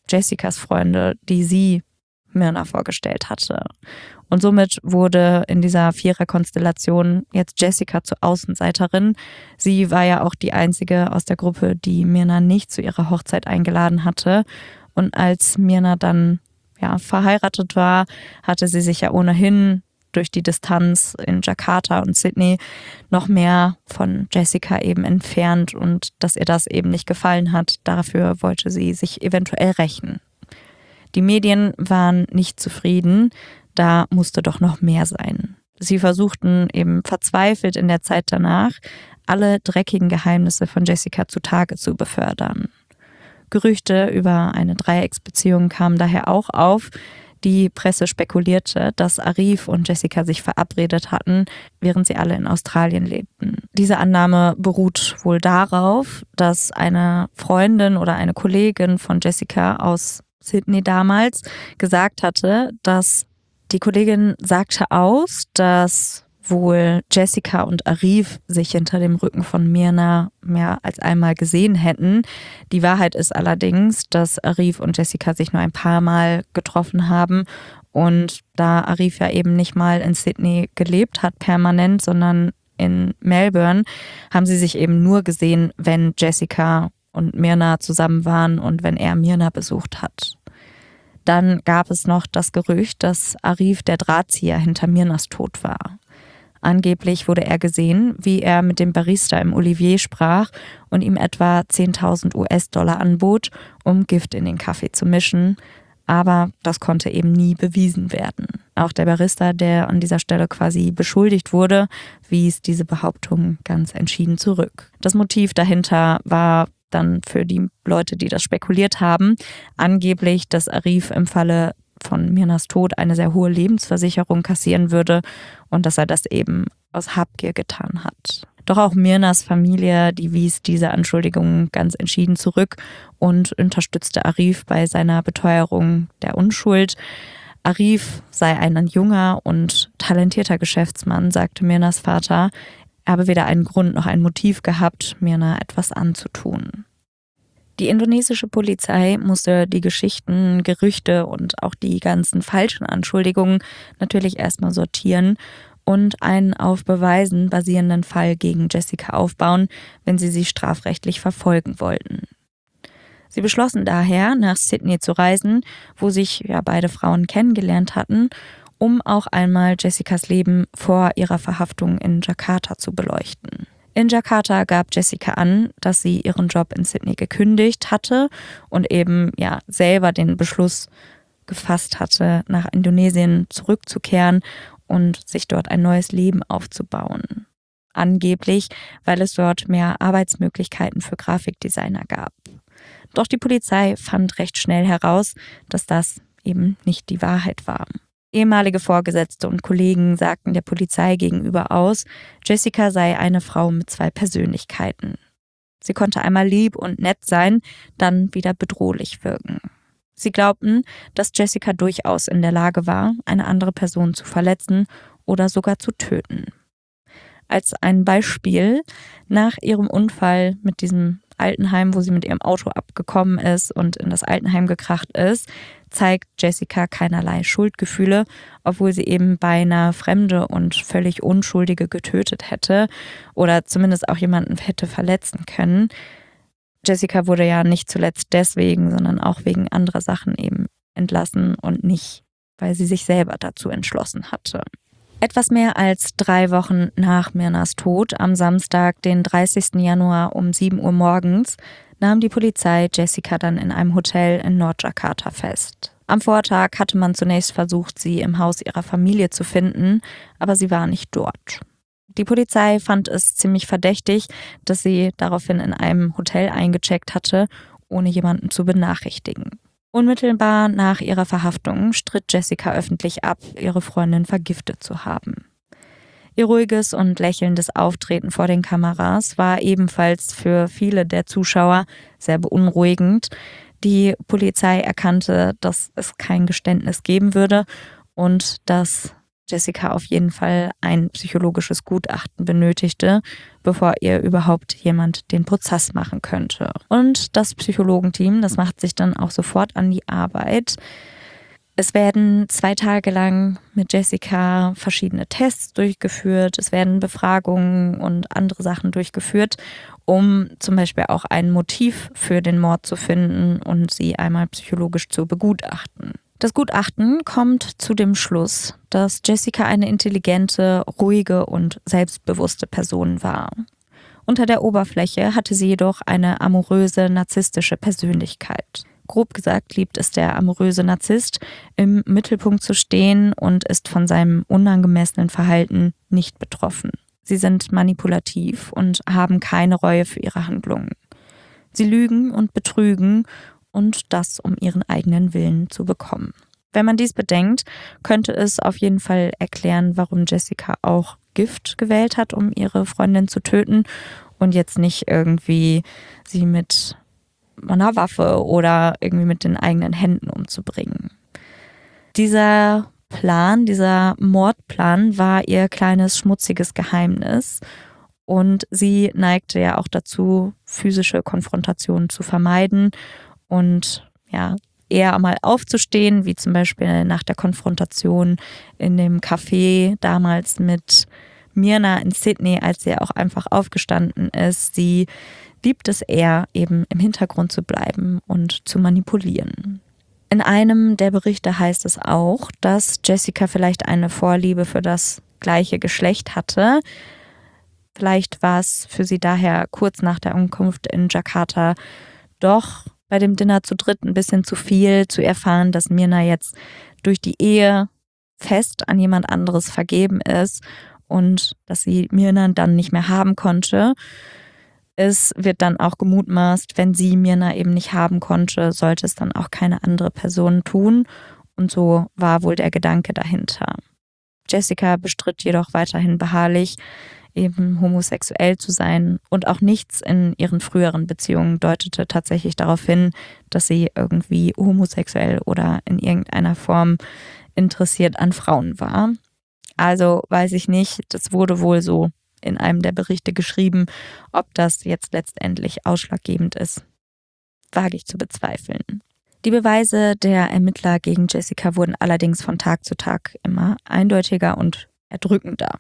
Jessicas Freunde, die sie Myrna vorgestellt hatte. Und somit wurde in dieser Viererkonstellation jetzt Jessica zur Außenseiterin. Sie war ja auch die einzige aus der Gruppe, die Myrna nicht zu ihrer Hochzeit eingeladen hatte. Und als Myrna dann ja, verheiratet war, hatte sie sich ja ohnehin durch die Distanz in Jakarta und Sydney noch mehr von Jessica eben entfernt und dass ihr das eben nicht gefallen hat. Dafür wollte sie sich eventuell rächen. Die Medien waren nicht zufrieden, da musste doch noch mehr sein. Sie versuchten eben verzweifelt in der Zeit danach, alle dreckigen Geheimnisse von Jessica zutage zu befördern. Gerüchte über eine Dreiecksbeziehung kamen daher auch auf. Die Presse spekulierte, dass Arif und Jessica sich verabredet hatten, während sie alle in Australien lebten. Diese Annahme beruht wohl darauf, dass eine Freundin oder eine Kollegin von Jessica aus Sydney damals gesagt hatte, dass die Kollegin sagte aus, dass wohl Jessica und Arif sich hinter dem Rücken von Myrna mehr als einmal gesehen hätten. Die Wahrheit ist allerdings, dass Arif und Jessica sich nur ein paar Mal getroffen haben und da Arif ja eben nicht mal in Sydney gelebt hat permanent, sondern in Melbourne, haben sie sich eben nur gesehen, wenn Jessica und Myrna zusammen waren und wenn er Myrna besucht hat. Dann gab es noch das Gerücht, dass Arif der Drahtzieher hinter Myrnas Tod war. Angeblich wurde er gesehen, wie er mit dem Barista im Olivier sprach und ihm etwa zehntausend US-Dollar anbot, um Gift in den Kaffee zu mischen. Aber das konnte eben nie bewiesen werden. Auch der Barista, der an dieser Stelle quasi beschuldigt wurde, wies diese Behauptung ganz entschieden zurück. Das Motiv dahinter war dann für die Leute, die das spekuliert haben, angeblich, dass Arif im Falle von Myrnas Tod eine sehr hohe Lebensversicherung kassieren würde und dass er das eben aus Habgier getan hat. Doch auch Myrnas Familie, die wies diese Anschuldigungen ganz entschieden zurück und unterstützte Arif bei seiner Beteuerung der Unschuld. Arif sei ein junger und talentierter Geschäftsmann, sagte Myrnas Vater. Er habe weder einen Grund noch ein Motiv gehabt, Myrna etwas anzutun. Die indonesische Polizei musste die Geschichten, Gerüchte und auch die ganzen falschen Anschuldigungen natürlich erstmal sortieren und einen auf Beweisen basierenden Fall gegen Jessica aufbauen, wenn sie sie strafrechtlich verfolgen wollten. Sie beschlossen daher, nach Sydney zu reisen, wo sich ja beide Frauen kennengelernt hatten, um auch einmal Jessicas Leben vor ihrer Verhaftung in Jakarta zu beleuchten. In Jakarta gab Jessica an, dass sie ihren Job in Sydney gekündigt hatte und eben ja selber den Beschluss gefasst hatte, nach Indonesien zurückzukehren und sich dort ein neues Leben aufzubauen. Angeblich, weil es dort mehr Arbeitsmöglichkeiten für Grafikdesigner gab. Doch die Polizei fand recht schnell heraus, dass das eben nicht die Wahrheit war. Ehemalige Vorgesetzte und Kollegen sagten der Polizei gegenüber aus, Jessica sei eine Frau mit zwei Persönlichkeiten. Sie konnte einmal lieb und nett sein, dann wieder bedrohlich wirken. Sie glaubten, dass Jessica durchaus in der Lage war, eine andere Person zu verletzen oder sogar zu töten. Als ein Beispiel, nach ihrem Unfall mit diesem Altenheim, wo sie mit ihrem Auto abgekommen ist und in das Altenheim gekracht ist, zeigt Jessica keinerlei Schuldgefühle, obwohl sie eben beinahe Fremde und völlig Unschuldige getötet hätte oder zumindest auch jemanden hätte verletzen können. Jessica wurde ja nicht zuletzt deswegen, sondern auch wegen anderer Sachen eben entlassen und nicht, weil sie sich selber dazu entschlossen hatte. Etwas mehr als drei Wochen nach Myrnas Tod, am Samstag, den dreißigsten Januar um sieben Uhr morgens, nahm die Polizei Jessica dann in einem Hotel in Nordjakarta fest. Am Vortag hatte man zunächst versucht, sie im Haus ihrer Familie zu finden, aber sie war nicht dort. Die Polizei fand es ziemlich verdächtig, dass sie daraufhin in einem Hotel eingecheckt hatte, ohne jemanden zu benachrichtigen. Unmittelbar nach ihrer Verhaftung stritt Jessica öffentlich ab, ihre Freundin vergiftet zu haben. Ihr ruhiges und lächelndes Auftreten vor den Kameras war ebenfalls für viele der Zuschauer sehr beunruhigend. Die Polizei erkannte, dass es kein Geständnis geben würde und dass Jessica auf jeden Fall ein psychologisches Gutachten benötigte, bevor ihr überhaupt jemand den Prozess machen könnte. Und das Psychologenteam, das macht sich dann auch sofort an die Arbeit. Es werden zwei Tage lang mit Jessica verschiedene Tests durchgeführt, es werden Befragungen und andere Sachen durchgeführt, um zum Beispiel auch ein Motiv für den Mord zu finden und sie einmal psychologisch zu begutachten. Das Gutachten kommt zu dem Schluss, dass Jessica eine intelligente, ruhige und selbstbewusste Person war. Unter der Oberfläche hatte sie jedoch eine amoröse, narzisstische Persönlichkeit. Grob gesagt liebt es der amoröse Narzisst, im Mittelpunkt zu stehen und ist von seinem unangemessenen Verhalten nicht betroffen. Sie sind manipulativ und haben keine Reue für ihre Handlungen. Sie lügen und betrügen und das, um ihren eigenen Willen zu bekommen. Wenn man dies bedenkt, könnte es auf jeden Fall erklären, warum Jessica auch Gift gewählt hat, um ihre Freundin zu töten und jetzt nicht irgendwie sie mit einer Waffe oder irgendwie mit den eigenen Händen umzubringen. Dieser Plan, dieser Mordplan war ihr kleines schmutziges Geheimnis und sie neigte ja auch dazu, physische Konfrontationen zu vermeiden und ja, eher mal aufzustehen, wie zum Beispiel nach der Konfrontation in dem Café damals mit Myrna in Sydney, als sie auch einfach aufgestanden ist. Sie liebt es eher, eben im Hintergrund zu bleiben und zu manipulieren. In einem der Berichte heißt es auch, dass Jessica vielleicht eine Vorliebe für das gleiche Geschlecht hatte. Vielleicht war es für sie daher kurz nach der Ankunft in Jakarta doch bei dem Dinner zu dritt ein bisschen zu viel, zu erfahren, dass Myrna jetzt durch die Ehe fest an jemand anderes vergeben ist und dass sie Myrna dann nicht mehr haben konnte. Es wird dann auch gemutmaßt, wenn sie Myrna eben nicht haben konnte, sollte es dann auch keine andere Person tun. Und so war wohl der Gedanke dahinter. Jessica bestritt jedoch weiterhin beharrlich, eben homosexuell zu sein. Und auch nichts in ihren früheren Beziehungen deutete tatsächlich darauf hin, dass sie irgendwie homosexuell oder in irgendeiner Form interessiert an Frauen war. Also weiß ich nicht, das wurde wohl so in einem der Berichte geschrieben, ob das jetzt letztendlich ausschlaggebend ist, wage ich zu bezweifeln. Die Beweise der Ermittler gegen Jessica wurden allerdings von Tag zu Tag immer eindeutiger und erdrückender.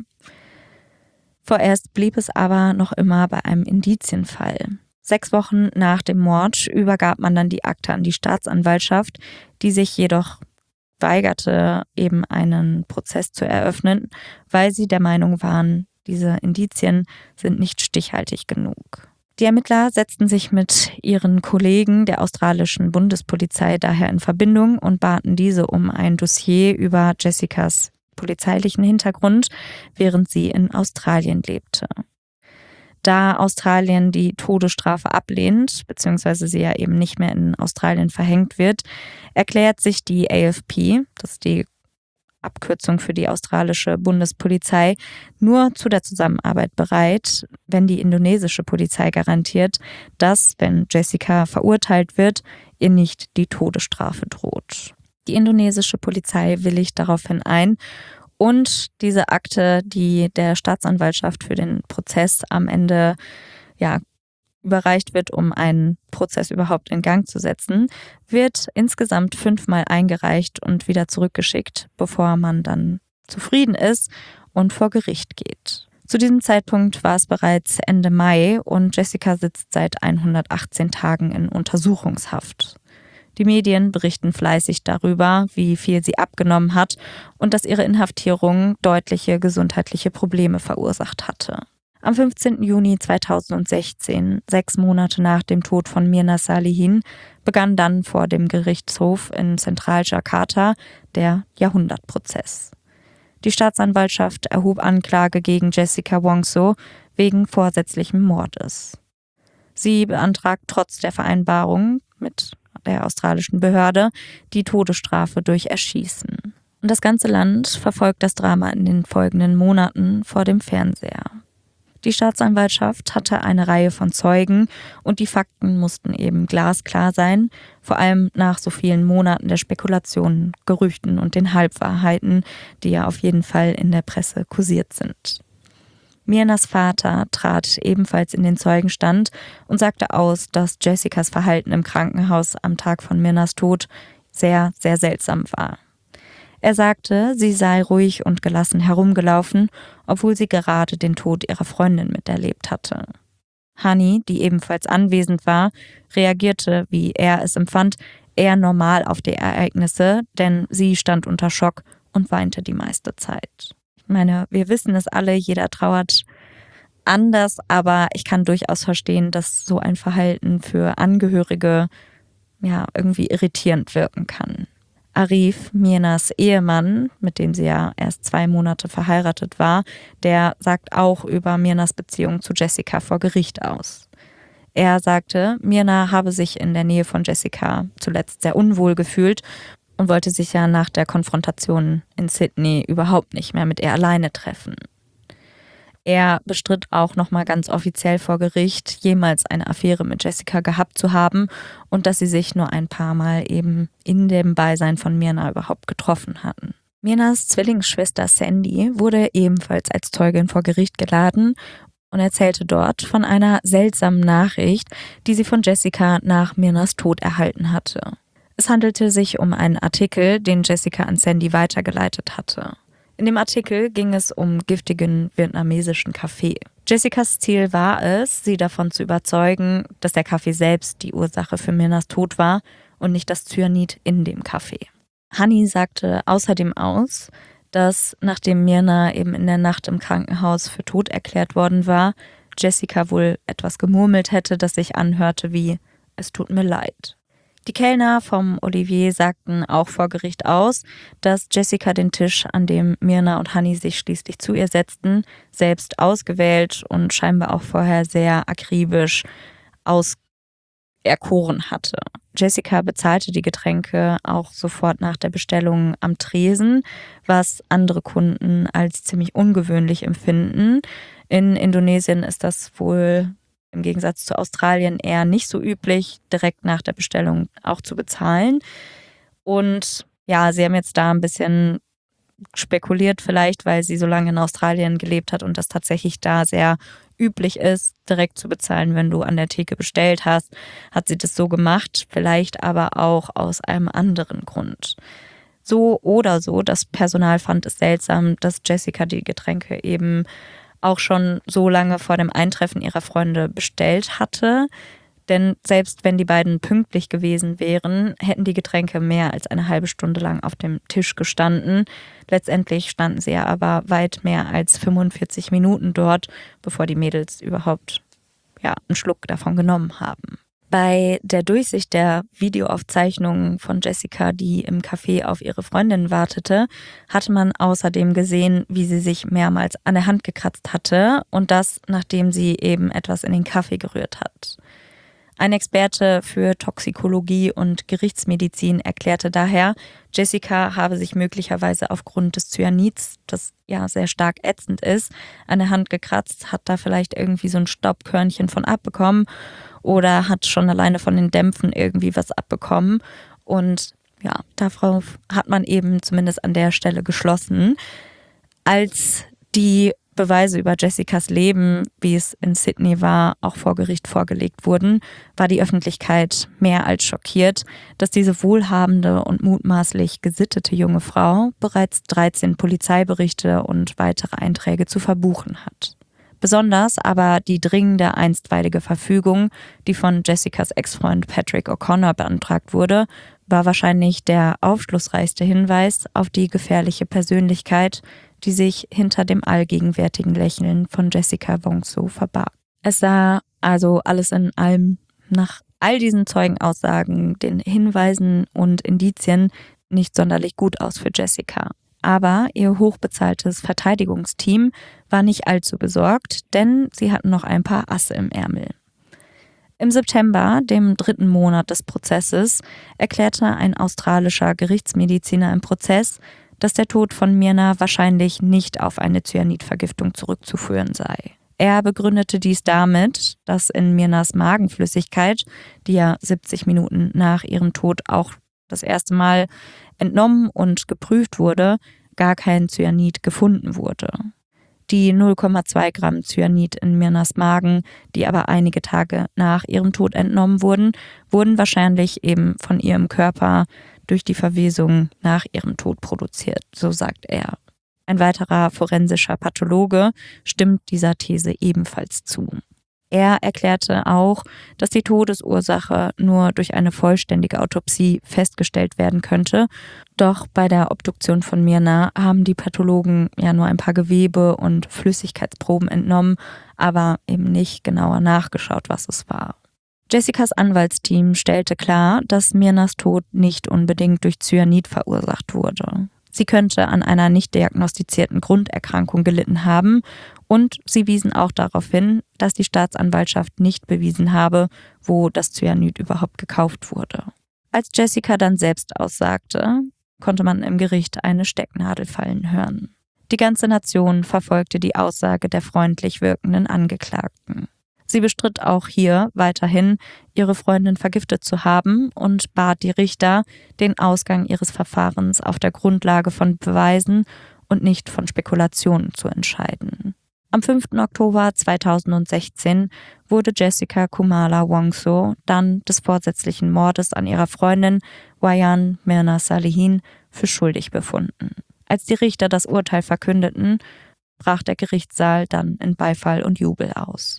Vorerst blieb es aber noch immer bei einem Indizienfall. Sechs Wochen nach dem Mord übergab man dann die Akte an die Staatsanwaltschaft, die sich jedoch weigerte, eben einen Prozess zu eröffnen, weil sie der Meinung waren, diese Indizien sind nicht stichhaltig genug. Die Ermittler setzten sich mit ihren Kollegen der australischen Bundespolizei daher in Verbindung und baten diese um ein Dossier über Jessicas polizeilichen Hintergrund, während sie in Australien lebte. Da Australien die Todesstrafe ablehnt, beziehungsweise sie ja eben nicht mehr in Australien verhängt wird, erklärt sich die A F P, das ist die Abkürzung für die australische Bundespolizei, nur zu der Zusammenarbeit bereit, wenn die indonesische Polizei garantiert, dass, wenn Jessica verurteilt wird, ihr nicht die Todesstrafe droht. Die indonesische Polizei willigt daraufhin ein und diese Akte, die der Staatsanwaltschaft für den Prozess am Ende ja, überreicht wird, um einen Prozess überhaupt in Gang zu setzen, wird insgesamt fünfmal eingereicht und wieder zurückgeschickt, bevor man dann zufrieden ist und vor Gericht geht. Zu diesem Zeitpunkt war es bereits Ende Mai und Jessica sitzt seit hundertachtzehn Tagen in Untersuchungshaft. Die Medien berichten fleißig darüber, wie viel sie abgenommen hat und dass ihre Inhaftierung deutliche gesundheitliche Probleme verursacht hatte. Am fünfzehnten Juni zweitausendsechzehn, sechs Monate nach dem Tod von Myrna Salihin, begann dann vor dem Gerichtshof in Zentral-Jakarta der Jahrhundertprozess. Die Staatsanwaltschaft erhob Anklage gegen Jessica Wongso wegen vorsätzlichen Mordes. Sie beantragt trotz der Vereinbarung mit der australischen Behörde die Todesstrafe durch Erschießen. Und das ganze Land verfolgt das Drama in den folgenden Monaten vor dem Fernseher. Die Staatsanwaltschaft hatte eine Reihe von Zeugen und die Fakten mussten eben glasklar sein, vor allem nach so vielen Monaten der Spekulationen, Gerüchten und den Halbwahrheiten, die ja auf jeden Fall in der Presse kursiert sind. Mirnas Vater trat ebenfalls in den Zeugenstand und sagte aus, dass Jessicas Verhalten im Krankenhaus am Tag von Mirnas Tod sehr, sehr seltsam war. Er sagte, sie sei ruhig und gelassen herumgelaufen, obwohl sie gerade den Tod ihrer Freundin miterlebt hatte. Honey, die ebenfalls anwesend war, reagierte, wie er es empfand, eher normal auf die Ereignisse, denn sie stand unter Schock und weinte die meiste Zeit. Ich meine, wir wissen es alle, jeder trauert anders, aber ich kann durchaus verstehen, dass so ein Verhalten für Angehörige ja irgendwie irritierend wirken kann. Arif, Mirnas Ehemann, mit dem sie ja erst zwei Monate verheiratet war, der sagt auch über Mirnas Beziehung zu Jessica vor Gericht aus. Er sagte, Mirna habe sich in der Nähe von Jessica zuletzt sehr unwohl gefühlt und wollte sich ja nach der Konfrontation in Sydney überhaupt nicht mehr mit ihr alleine treffen. Er bestritt auch nochmal ganz offiziell vor Gericht, jemals eine Affäre mit Jessica gehabt zu haben und dass sie sich nur ein paar Mal eben in dem Beisein von Mirna überhaupt getroffen hatten. Mirnas Zwillingsschwester Sandy wurde ebenfalls als Zeugin vor Gericht geladen und erzählte dort von einer seltsamen Nachricht, die sie von Jessica nach Mirnas Tod erhalten hatte. Es handelte sich um einen Artikel, den Jessica an Sandy weitergeleitet hatte. In dem Artikel ging es um giftigen vietnamesischen Kaffee. Jessicas Ziel war es, sie davon zu überzeugen, dass der Kaffee selbst die Ursache für Mirnas Tod war und nicht das Cyanid in dem Kaffee. Honey sagte außerdem aus, dass nachdem Mirna eben in der Nacht im Krankenhaus für tot erklärt worden war, Jessica wohl etwas gemurmelt hätte, das sich anhörte wie „Es tut mir leid". Die Kellner vom Olivier sagten auch vor Gericht aus, dass Jessica den Tisch, an dem Mirna und Honey sich schließlich zu ihr setzten, selbst ausgewählt und scheinbar auch vorher sehr akribisch auserkoren hatte. Jessica bezahlte die Getränke auch sofort nach der Bestellung am Tresen, was andere Kunden als ziemlich ungewöhnlich empfinden. In Indonesien ist das wohl im Gegensatz zu Australien eher nicht so üblich, direkt nach der Bestellung auch zu bezahlen. Und ja, sie haben jetzt da ein bisschen spekuliert vielleicht, weil sie so lange in Australien gelebt hat und das tatsächlich da sehr üblich ist, direkt zu bezahlen, wenn du an der Theke bestellt hast, hat sie das so gemacht, vielleicht aber auch aus einem anderen Grund. So oder so, das Personal fand es seltsam, dass Jessica die Getränke eben auch schon so lange vor dem Eintreffen ihrer Freunde bestellt hatte. Denn selbst wenn die beiden pünktlich gewesen wären, hätten die Getränke mehr als eine halbe Stunde lang auf dem Tisch gestanden. Letztendlich standen sie ja aber weit mehr als fünfundvierzig Minuten dort, bevor die Mädels überhaupt ja, einen Schluck davon genommen haben. Bei der Durchsicht der Videoaufzeichnungen von Jessica, die im Café auf ihre Freundin wartete, hatte man außerdem gesehen, wie sie sich mehrmals an der Hand gekratzt hatte und das, nachdem sie eben etwas in den Kaffee gerührt hat. Ein Experte für Toxikologie und Gerichtsmedizin erklärte daher, Jessica habe sich möglicherweise aufgrund des Cyanids, das ja sehr stark ätzend ist, an der Hand gekratzt, hat da vielleicht irgendwie so ein Staubkörnchen von abbekommen oder hat schon alleine von den Dämpfen irgendwie was abbekommen. Und ja, darauf hat man eben zumindest an der Stelle geschlossen. Als die Beweise über Jessicas Leben, wie es in Sydney war, auch vor Gericht vorgelegt wurden, war die Öffentlichkeit mehr als schockiert, dass diese wohlhabende und mutmaßlich gesittete junge Frau bereits dreizehn Polizeiberichte und weitere Einträge zu verbuchen hat. Besonders aber die dringende einstweilige Verfügung, die von Jessicas Ex-Freund Patrick O'Connor beantragt wurde, war wahrscheinlich der aufschlussreichste Hinweis auf die gefährliche Persönlichkeit, die sich hinter dem allgegenwärtigen Lächeln von Jessica Wongso verbarg. Es sah also alles in allem nach all diesen Zeugenaussagen, den Hinweisen und Indizien nicht sonderlich gut aus für Jessica. Aber ihr hochbezahltes Verteidigungsteam war nicht allzu besorgt, denn sie hatten noch ein paar Asse im Ärmel. Im September, dem dritten Monat des Prozesses, erklärte ein australischer Gerichtsmediziner im Prozess, dass der Tod von Mirna wahrscheinlich nicht auf eine Cyanidvergiftung zurückzuführen sei. Er begründete dies damit, dass in Mirnas Magenflüssigkeit, die ja siebzig Minuten nach ihrem Tod auch das erste Mal entnommen und geprüft wurde, gar kein Cyanid gefunden wurde. Die null Komma zwei Gramm Cyanid in Mirnas Magen, die aber einige Tage nach ihrem Tod entnommen wurden, wurden wahrscheinlich eben von ihrem Körper durch die Verwesung nach ihrem Tod produziert, so sagt er. Ein weiterer forensischer Pathologe stimmt dieser These ebenfalls zu. Er erklärte auch, dass die Todesursache nur durch eine vollständige Autopsie festgestellt werden könnte. Doch bei der Obduktion von Mirna haben die Pathologen ja nur ein paar Gewebe- und Flüssigkeitsproben entnommen, aber eben nicht genauer nachgeschaut, was es war. Jessicas Anwaltsteam stellte klar, dass Mirnas Tod nicht unbedingt durch Cyanid verursacht wurde. Sie könnte an einer nicht diagnostizierten Grunderkrankung gelitten haben und sie wiesen auch darauf hin, dass die Staatsanwaltschaft nicht bewiesen habe, wo das Cyanid überhaupt gekauft wurde. Als Jessica dann selbst aussagte, konnte man im Gericht eine Stecknadel fallen hören. Die ganze Nation verfolgte die Aussage der freundlich wirkenden Angeklagten. Sie bestritt auch hier weiterhin, ihre Freundin vergiftet zu haben und bat die Richter, den Ausgang ihres Verfahrens auf der Grundlage von Beweisen und nicht von Spekulationen zu entscheiden. Am fünften Oktober zweitausendsechzehn wurde Jessica Kumala Wongso dann des vorsätzlichen Mordes an ihrer Freundin Wayan Mirna Salihin für schuldig befunden. Als die Richter das Urteil verkündeten, brach der Gerichtssaal dann in Beifall und Jubel aus.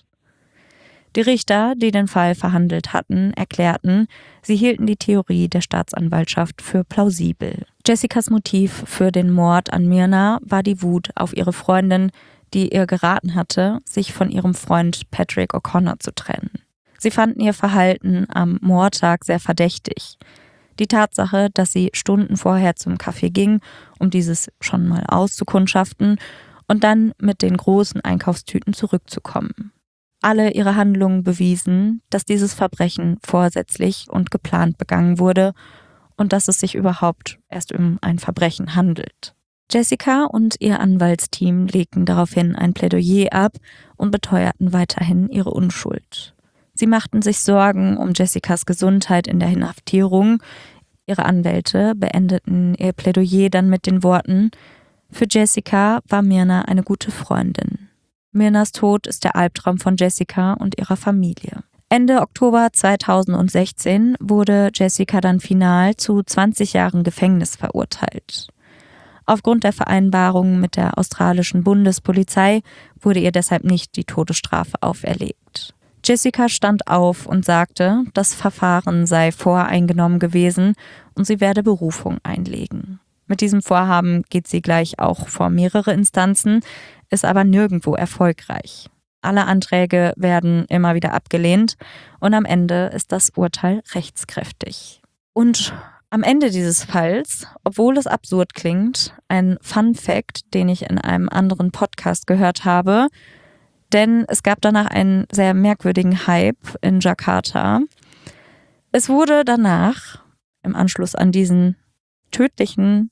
Die Richter, die den Fall verhandelt hatten, erklärten, sie hielten die Theorie der Staatsanwaltschaft für plausibel. Jessicas Motiv für den Mord an Mirna war die Wut auf ihre Freundin, die ihr geraten hatte, sich von ihrem Freund Patrick O'Connor zu trennen. Sie fanden ihr Verhalten am Mordtag sehr verdächtig. Die Tatsache, dass sie Stunden vorher zum Café ging, um dieses schon mal auszukundschaften und dann mit den großen Einkaufstüten zurückzukommen. Alle ihre Handlungen bewiesen, dass dieses Verbrechen vorsätzlich und geplant begangen wurde und dass es sich überhaupt erst um ein Verbrechen handelt. Jessica und ihr Anwaltsteam legten daraufhin ein Plädoyer ab und beteuerten weiterhin ihre Unschuld. Sie machten sich Sorgen um Jessicas Gesundheit in der Inhaftierung. Ihre Anwälte beendeten ihr Plädoyer dann mit den Worten: Für Jessica war Mirna eine gute Freundin. Mirnas Tod ist der Albtraum von Jessica und ihrer Familie. Ende Oktober zweitausendsechzehn wurde Jessica dann final zu zwanzig Jahren Gefängnis verurteilt. Aufgrund der Vereinbarung mit der australischen Bundespolizei wurde ihr deshalb nicht die Todesstrafe auferlegt. Jessica stand auf und sagte, das Verfahren sei voreingenommen gewesen und sie werde Berufung einlegen. Mit diesem Vorhaben geht sie gleich auch vor mehrere Instanzen, ist aber nirgendwo erfolgreich. Alle Anträge werden immer wieder abgelehnt und am Ende ist das Urteil rechtskräftig. Und am Ende dieses Falls, obwohl es absurd klingt, ein Fun-Fact, den ich in einem anderen Podcast gehört habe, denn es gab danach einen sehr merkwürdigen Hype in Jakarta. Es wurde danach, im Anschluss an diesen tödlichen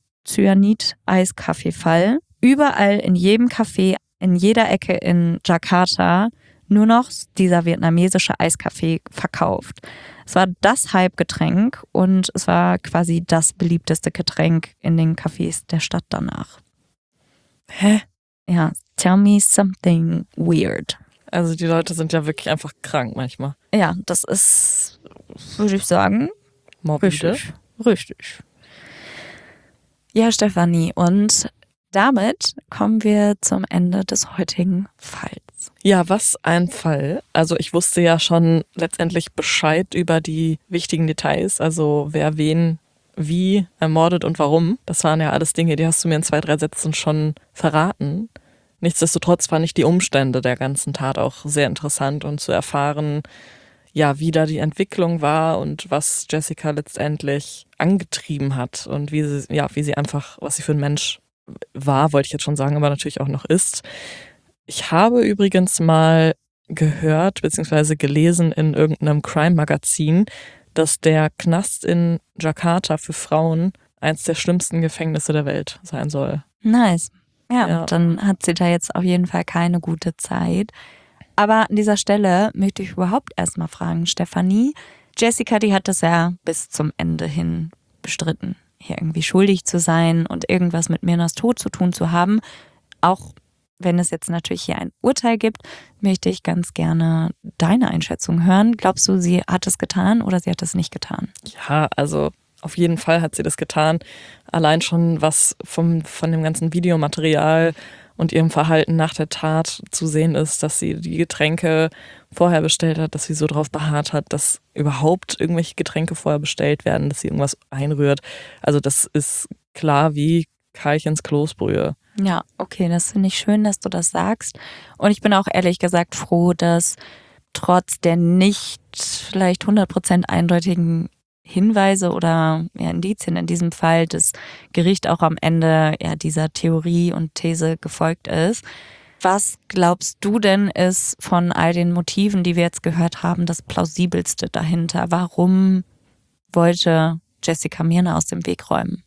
Cyanid-Eiskaffee-Fall, überall in jedem Café, in jeder Ecke in Jakarta nur noch dieser vietnamesische Eiskaffee verkauft. Es war das Hype-Getränk und es war quasi das beliebteste Getränk in den Cafés der Stadt danach. Hä? Ja, tell me something weird. Also die Leute sind ja wirklich einfach krank manchmal. Ja, das ist, würde ich sagen, Morbide. Richtig. Richtig. Ja, Stefanie, und damit kommen wir zum Ende des heutigen Falls. Ja, was ein Fall. Also ich wusste ja schon letztendlich Bescheid über die wichtigen Details, also wer wen wie ermordet und warum. Das waren ja alles Dinge, die hast du mir in zwei, drei Sätzen schon verraten. Nichtsdestotrotz fand ich die Umstände der ganzen Tat auch sehr interessant und zu erfahren, ja, wie da die Entwicklung war und was Jessica letztendlich angetrieben hat und wie sie, ja, wie sie einfach, was sie für ein Mensch war, wollte ich jetzt schon sagen, aber natürlich auch noch ist. Ich habe übrigens mal gehört bzw. gelesen in irgendeinem Crime-Magazin, dass der Knast in Jakarta für Frauen eins der schlimmsten Gefängnisse der Welt sein soll. Nice. Ja, Ja. dann hat sie da jetzt auf jeden Fall keine gute Zeit. Aber an dieser Stelle möchte ich überhaupt erstmal fragen, Stefanie, Jessica, die hat das ja bis zum Ende hin bestritten, hier irgendwie schuldig zu sein und irgendwas mit Mirnas Tod zu tun zu haben. Auch wenn es jetzt natürlich hier ein Urteil gibt, möchte ich ganz gerne deine Einschätzung hören. Glaubst du, sie hat es getan oder sie hat es nicht getan? Ja, also auf jeden Fall hat sie das getan. Allein schon was vom, von dem ganzen Videomaterial und ihrem Verhalten nach der Tat zu sehen ist, dass sie die Getränke vorher bestellt hat, dass sie so drauf beharrt hat, dass überhaupt irgendwelche Getränke vorher bestellt werden, dass sie irgendwas einrührt. Also das ist klar wie Keilchens Kloßbrühe. Ja, okay, das finde ich schön, dass du das sagst. Und ich bin auch ehrlich gesagt froh, dass trotz der nicht vielleicht hundert Prozent eindeutigen Hinweise oder ja, Indizien in diesem Fall das Gericht auch am Ende ja, dieser Theorie und These gefolgt ist. Was glaubst du denn ist von all den Motiven, die wir jetzt gehört haben, das plausibelste dahinter? Warum wollte Jessica Mirna aus dem Weg räumen?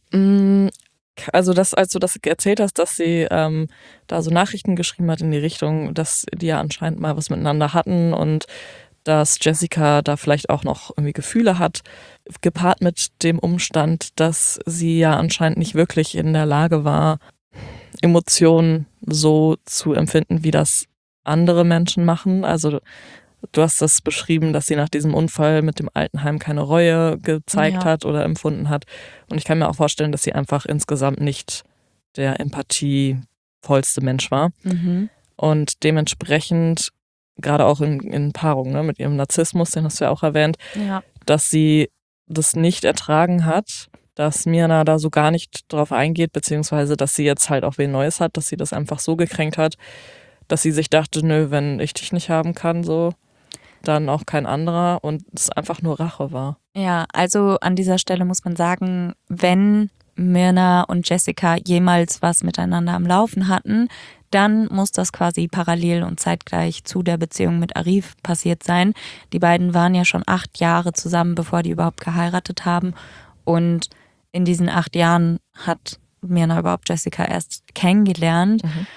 Also das, als du das erzählt hast, dass sie ähm, da so Nachrichten geschrieben hat in die Richtung, dass die ja anscheinend mal was miteinander hatten und dass Jessica da vielleicht auch noch irgendwie Gefühle hat, gepaart mit dem Umstand, dass sie ja anscheinend nicht wirklich in der Lage war, Emotionen so zu empfinden, wie das andere Menschen machen. Also du hast das beschrieben, dass sie nach diesem Unfall mit dem Altenheim keine Reue gezeigt Ja. hat oder empfunden hat. Und ich kann mir auch vorstellen, dass sie einfach insgesamt nicht der empathievollste Mensch war. Mhm. Und dementsprechend, gerade auch in, in Paarung ne, mit ihrem Narzissmus, den hast du ja auch erwähnt, Ja. dass sie das nicht ertragen hat, dass Mirna da so gar nicht drauf eingeht, beziehungsweise dass sie jetzt halt auch wen Neues hat, dass sie das einfach so gekränkt hat, dass sie sich dachte, nö, wenn ich dich nicht haben kann, so, dann auch kein anderer und es einfach nur Rache war. Ja, also an dieser Stelle muss man sagen, wenn Mirna und Jessica jemals was miteinander am Laufen hatten, dann muss das quasi parallel und zeitgleich zu der Beziehung mit Arif passiert sein. Die beiden waren ja schon acht Jahre zusammen, bevor die überhaupt geheiratet haben. Und in diesen acht Jahren hat Mirna überhaupt Jessica erst kennengelernt. Mhm.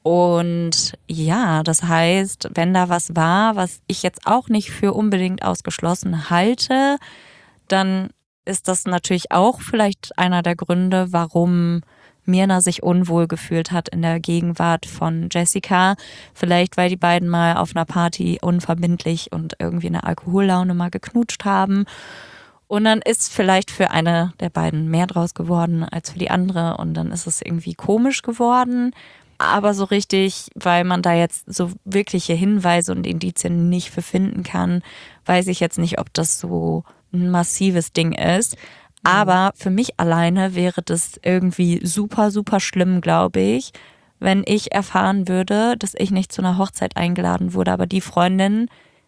Und ja, das heißt, wenn da was war, was ich jetzt auch nicht für unbedingt ausgeschlossen halte, dann ist das natürlich auch vielleicht einer der Gründe, warum Mirna sich unwohl gefühlt hat in der Gegenwart von Jessica. Vielleicht, weil die beiden mal auf einer Party unverbindlich und irgendwie in der Alkohollaune mal geknutscht haben. Und dann ist vielleicht für eine der beiden mehr draus geworden als für die andere. Und dann ist es irgendwie komisch geworden. Aber so richtig, weil man da jetzt so wirkliche Hinweise und Indizien nicht für finden kann, weiß ich jetzt nicht, ob das so ein massives Ding ist. Aber für mich alleine wäre das irgendwie super, super schlimm, glaube ich, wenn ich erfahren würde, dass ich nicht zu einer Hochzeit eingeladen wurde, aber die Freundinnen,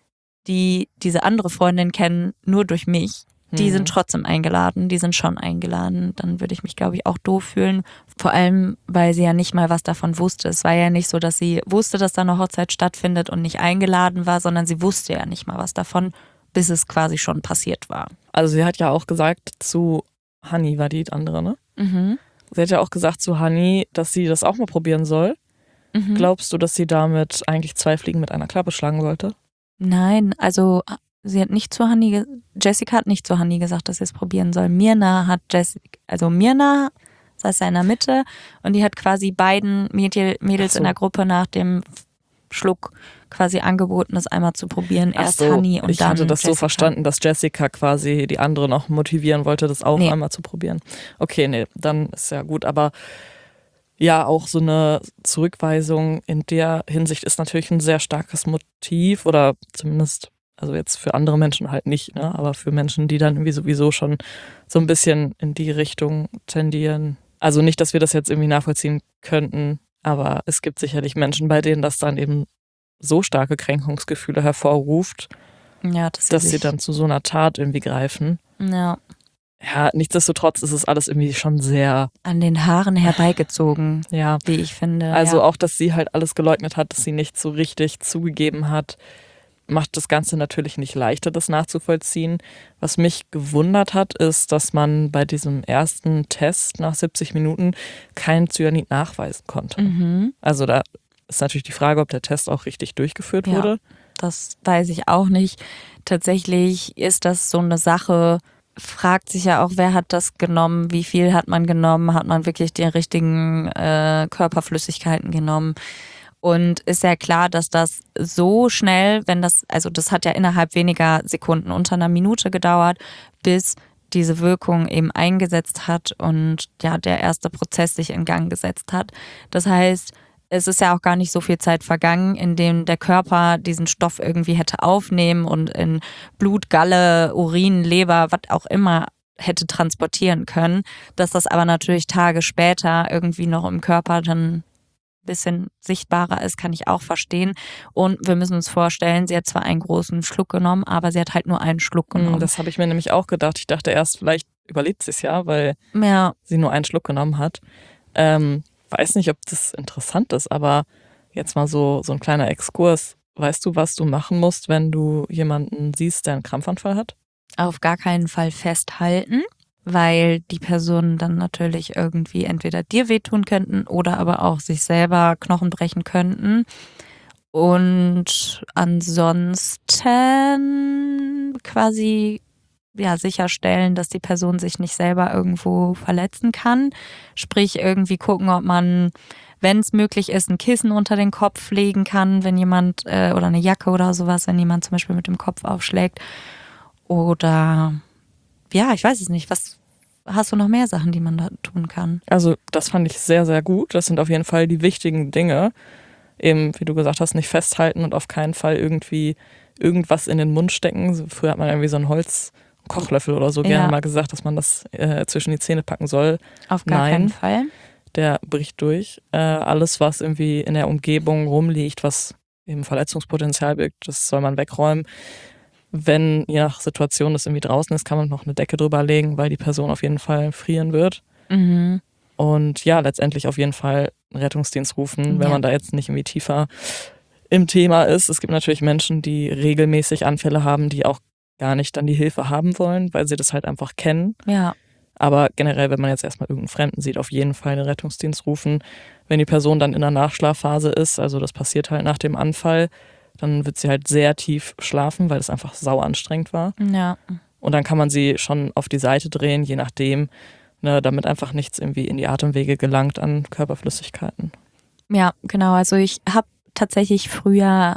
die diese andere Freundin kennen, nur durch mich, die sind trotzdem eingeladen, die sind schon eingeladen. Dann würde ich mich, glaube ich, auch doof fühlen. Vor allem, weil sie ja nicht mal was davon wusste. Es war ja nicht so, dass sie wusste, dass da eine Hochzeit stattfindet und nicht eingeladen war, sondern sie wusste ja nicht mal was davon, bis es quasi schon passiert war. Also sie hat ja auch gesagt zu Hani, war die andere, ne? Mhm. Sie hat ja auch gesagt zu Hani, dass sie das auch mal probieren soll. Mhm. Glaubst du, dass sie damit eigentlich zwei Fliegen mit einer Klappe schlagen wollte? Nein, also sie hat nicht zu Hani, ge- Jessica hat nicht zu Hani gesagt, dass sie es probieren soll. Mirna hat Jessica, also Mirna saß ja in der Mitte und die hat quasi beiden Mädel, Mädels Ach so. in der Gruppe nach dem Schluck quasi angeboten, das einmal zu probieren. Ach Erst so, Hani und ich dann hatte das Jessica. so verstanden, dass Jessica quasi die andere noch motivieren wollte, das auch Nee. einmal zu probieren. Okay, nee, dann ist ja gut. Aber ja, auch so eine Zurückweisung in der Hinsicht ist natürlich ein sehr starkes Motiv oder zumindest, also jetzt für andere Menschen halt nicht, ne? Aber für Menschen, die dann irgendwie sowieso schon so ein bisschen in die Richtung tendieren. Also nicht, dass wir das jetzt irgendwie nachvollziehen könnten, aber es gibt sicherlich Menschen, bei denen das dann eben so starke Kränkungsgefühle hervorruft, Ja, dass sie, dass sie sich, dann zu so einer Tat irgendwie greifen. ja, Ja, nichtsdestotrotz ist es alles irgendwie schon sehr, an den Haaren herbeigezogen, ja. wie ich finde. Also ja. auch, dass sie halt alles geleugnet hat, dass sie nicht so richtig zugegeben hat, macht das Ganze natürlich nicht leichter, das nachzuvollziehen. Was mich gewundert hat, ist, dass man bei diesem ersten Test nach siebzig Minuten kein Cyanid nachweisen konnte. Mhm. Also da ist natürlich die Frage, ob der Test auch richtig durchgeführt Ja. wurde. Das weiß ich auch nicht. Tatsächlich ist das so eine Sache, fragt sich ja auch, wer hat das genommen, wie viel hat man genommen, hat man wirklich die richtigen äh, Körperflüssigkeiten genommen. Und ist ja klar, dass das so schnell, wenn das, also das hat ja innerhalb weniger Sekunden, unter einer Minute gedauert, bis diese Wirkung eben eingesetzt hat und ja, der erste Prozess sich in Gang gesetzt hat. Das heißt, es ist ja auch gar nicht so viel Zeit vergangen, in dem der Körper diesen Stoff irgendwie hätte aufnehmen und in Blut, Galle, Urin, Leber, was auch immer hätte transportieren können. Dass das aber natürlich Tage später irgendwie noch im Körper dann ein bisschen sichtbarer ist, kann ich auch verstehen. Und wir müssen uns vorstellen, sie hat zwar einen großen Schluck genommen, aber sie hat halt nur einen Schluck genommen. Das habe ich mir nämlich auch gedacht. Ich dachte erst, vielleicht überlebt sie es ja, weil Ja. sie nur einen Schluck genommen hat. Ähm, weiß nicht, ob das interessant ist, aber jetzt mal so, so ein kleiner Exkurs. Weißt du, was du machen musst, wenn du jemanden siehst, der einen Krampfanfall hat? Auf gar keinen Fall festhalten, weil die Personen dann natürlich irgendwie entweder dir wehtun könnten oder aber auch sich selber Knochen brechen könnten. Und ansonsten quasi ja, sicherstellen, dass die Person sich nicht selber irgendwo verletzen kann. Sprich, irgendwie gucken, ob man, wenn es möglich ist, ein Kissen unter den Kopf legen kann, wenn jemand, äh, oder eine Jacke oder sowas, wenn jemand zum Beispiel mit dem Kopf aufschlägt. Oder ja, ich weiß es nicht. Was hast du noch mehr Sachen, die man da tun kann? Also das fand ich sehr, sehr gut. Das sind auf jeden Fall die wichtigen Dinge. Eben, wie du gesagt hast, nicht festhalten und auf keinen Fall irgendwie irgendwas in den Mund stecken. Früher hat man irgendwie so einen Holzkochlöffel oder so Ja. gerne mal gesagt, dass man das äh, zwischen die Zähne packen soll. Auf gar Nein. keinen Fall. Der bricht durch. Äh, alles, was irgendwie in der Umgebung rumliegt, was eben Verletzungspotenzial birgt, das soll man wegräumen. Wenn, je nach Situation, das irgendwie draußen ist, kann man noch eine Decke drüber legen, weil die Person auf jeden Fall frieren wird. Mhm. Und ja, letztendlich auf jeden Fall einen Rettungsdienst rufen, wenn Ja. man da jetzt nicht irgendwie tiefer im Thema ist. Es gibt natürlich Menschen, die regelmäßig Anfälle haben, die auch gar nicht dann die Hilfe haben wollen, weil sie das halt einfach kennen. Ja. Aber generell, wenn man jetzt erstmal irgendeinen Fremden sieht, auf jeden Fall den Rettungsdienst rufen. Wenn die Person dann in der Nachschlafphase ist, also das passiert halt nach dem Anfall, dann wird sie halt sehr tief schlafen, weil es einfach sau anstrengend war. Ja. Und dann kann man sie schon auf die Seite drehen, je nachdem, ne, damit einfach nichts irgendwie in die Atemwege gelangt an Körperflüssigkeiten. Ja, genau. Also ich habe tatsächlich früher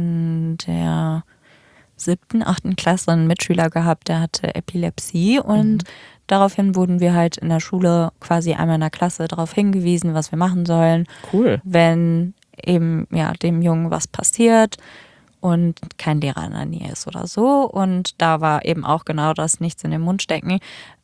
in der siebten, achten Klasse einen Mitschüler gehabt, der hatte Epilepsie und Mhm. daraufhin wurden wir halt in der Schule quasi einmal in der Klasse darauf hingewiesen, was wir machen sollen, Cool. wenn eben ja dem Jungen was passiert und kein Lehrer in der Nähe ist oder so. Und da war eben auch genau das, nichts in den Mund stecken.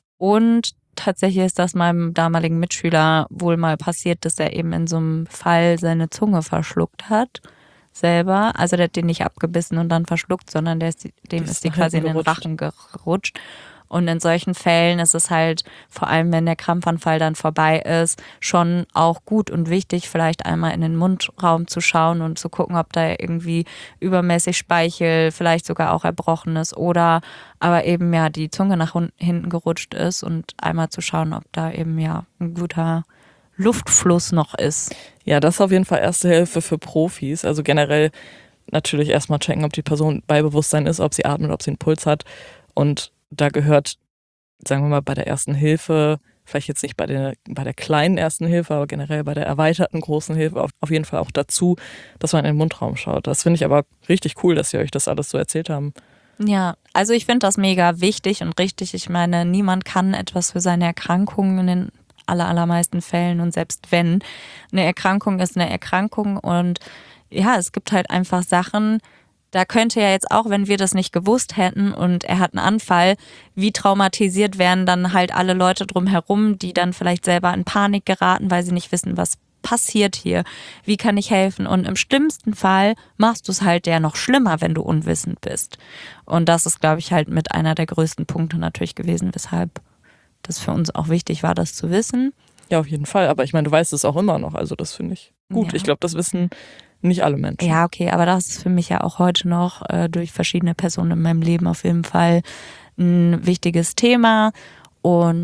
Und tatsächlich ist das meinem damaligen Mitschüler wohl mal passiert, dass er eben in so einem Fall seine Zunge verschluckt hat selber. Also der hat den nicht abgebissen und dann verschluckt, sondern der ist, dem Die ist ist die nach quasi in hinten den gerutscht. Rachen gerutscht. Und in solchen Fällen ist es halt, vor allem wenn der Krampfanfall dann vorbei ist, schon auch gut und wichtig, vielleicht einmal in den Mundraum zu schauen und zu gucken, ob da irgendwie übermäßig Speichel, vielleicht sogar auch erbrochen ist oder aber eben ja die Zunge nach hun- hinten gerutscht ist und einmal zu schauen, ob da eben ja ein guter Luftfluss noch ist. Ja, das ist auf jeden Fall erste Hilfe für Profis. Also generell natürlich erstmal checken, ob die Person bei Bewusstsein ist, ob sie atmet, ob sie einen Puls hat. Und da gehört, sagen wir mal, bei der ersten Hilfe, vielleicht jetzt nicht bei der, bei der kleinen ersten Hilfe, aber generell bei der erweiterten großen Hilfe auf, auf jeden Fall auch dazu, dass man in den Mundraum schaut. Das finde ich aber richtig cool, dass sie euch das alles so erzählt haben. Ja, also ich finde das mega wichtig und richtig. Ich meine, niemand kann etwas für seine Erkrankungen in den aller, allermeisten Fällen und selbst wenn. Eine Erkrankung ist eine Erkrankung und ja, es gibt halt einfach Sachen, da könnte ja jetzt auch, wenn wir das nicht gewusst hätten und er hat einen Anfall, wie traumatisiert wären dann halt alle Leute drumherum, die dann vielleicht selber in Panik geraten, weil sie nicht wissen, was passiert hier, wie kann ich helfen? Und im schlimmsten Fall machst du es halt ja noch schlimmer, wenn du unwissend bist. Und das ist, glaube ich, halt mit einer der größten Punkte natürlich gewesen, weshalb das für uns auch wichtig war, das zu wissen. Ja, auf jeden Fall. Aber ich meine, du weißt es auch immer noch. Also das finde ich gut. Ja. Ich glaube, das wissen nicht alle Menschen. Ja, okay, aber das ist für mich ja auch heute noch äh, durch verschiedene Personen in meinem Leben auf jeden Fall ein wichtiges Thema. Und